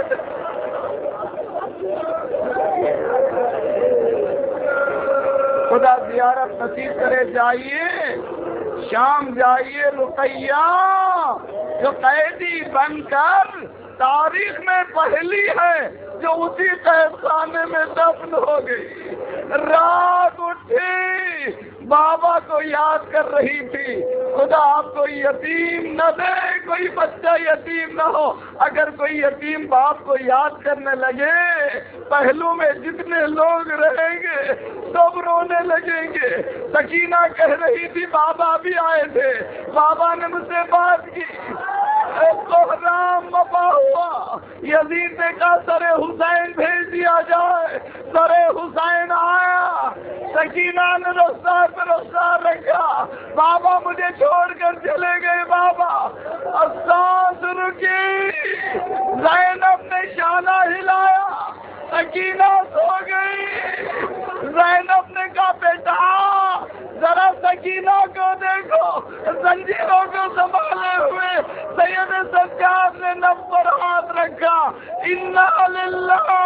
خدا زیارت نصیب کرے، جائیے شام جائیے، رقیہ جو قیدی بن کر تاریخ میں پہلی ہے جو اسی قید خانے میں دفن ہو گئی، رات اٹھی بابا کو یاد کر رہی تھی، خدا آپ کو یتیم نہ دے، کوئی بچہ یتیم نہ ہو۔ اگر کوئی یتیم باپ کو یاد کرنے لگے، پہلو میں جتنے لوگ رہیں گے سب رونے لگیں گے۔ سکینہ کہہ رہی تھی بابا بھی آئے تھے، بابا نے مجھ سے بات کی، کوہرام مپا ہوا، یزید نے کہا سر حسین بھیج دیا جائے، سر حسین آیا، سکینہ نے رخسار پہ رخسار رکھا، بابا مجھے چھوڑ کر چلے گئے بابا، اور سانس رکی، زینب نے شانہ ہلایا، سکینہ سو گئی، زینب نے کہا بیٹا ذرا سکینہ کو دیکھو، زنجیروں کو سنبھالے ہوئے سید سجاد نے نب پر ہاتھ رکھا، انا للہ۔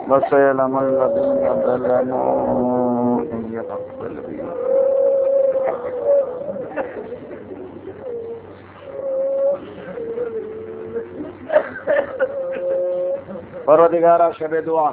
وَسَيَعْلَمُ الَّذِينَ ظَلَمُوا إِنْ يَغْفِرْ بِهِ پروردگارہ شب دعا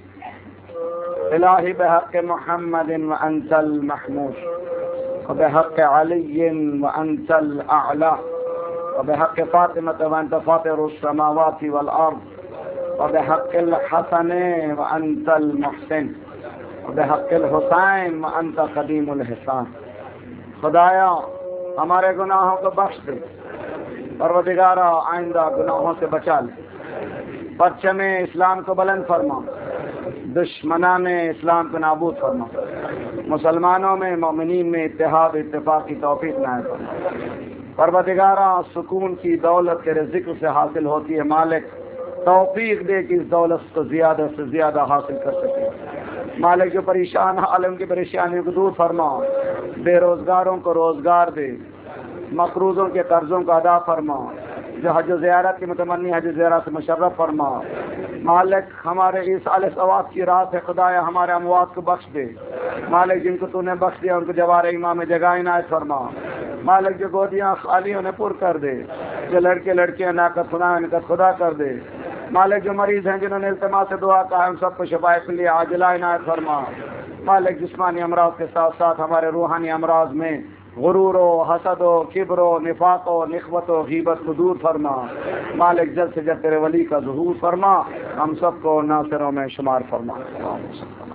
الہی بحق محمد وانت المحمود وبحق علی وانت الاعلی وبحق فاطمة وانت فاطر السماوات والارض وبحق الحسن وانت المحسن وبحق الحسین وانت قدیم الحسان. خدایا ہمارے گناہوں کو بخش دے، پروردگارہ آئندہ گناہوں سے بچا لے، پرچم اسلام کو بلند فرما، دشمنان اسلام کو نابود فرما، مسلمانوں میں مومنین میں اتحاد اتفاق کی توفیق عنایت فرما. پروردگارہ سکون کی دولت تیرے ذکر سے حاصل ہوتی ہے، مالک توفیق دے کہ اس دولت کو زیادہ سے زیادہ حاصل کر سکے. مالک جو پریشان عالم کی پریشانیوں کو دور فرما، بے روزگاروں کو روزگار دے، مقروضوں کے قرضوں کو ادا فرما، جو حج و زیارت کی متمنی حج و زیارت سے مشرف فرما. مالک ہمارے اس سال ثواب کی رات ہے، خدایا ہمارے اموات کو بخش دے. مالک جن کو تو نے بخش دیا ان کو جوار امام جگہ عنایت فرما. مالک جو گودیاں خالی انہیں پر کر دے، جو لڑکے لڑکیاں ناقص خدا انقد خدا کر دے. مالک جو مریض ہیں جنہوں نے التماس سے دعا کہا ان سب کو شفا کے لیے عاجلہ عنایت فرما. مالک جسمانی امراض کے ساتھ ساتھ ہمارے روحانی امراض میں غرور و حسد و کبر و نفاق و نخوت و غیبت کو دور فرما. مالک جلد سے جلد تیرے ولی کا ظہور فرما، ہم سب کو ناصروں میں شمار فرما.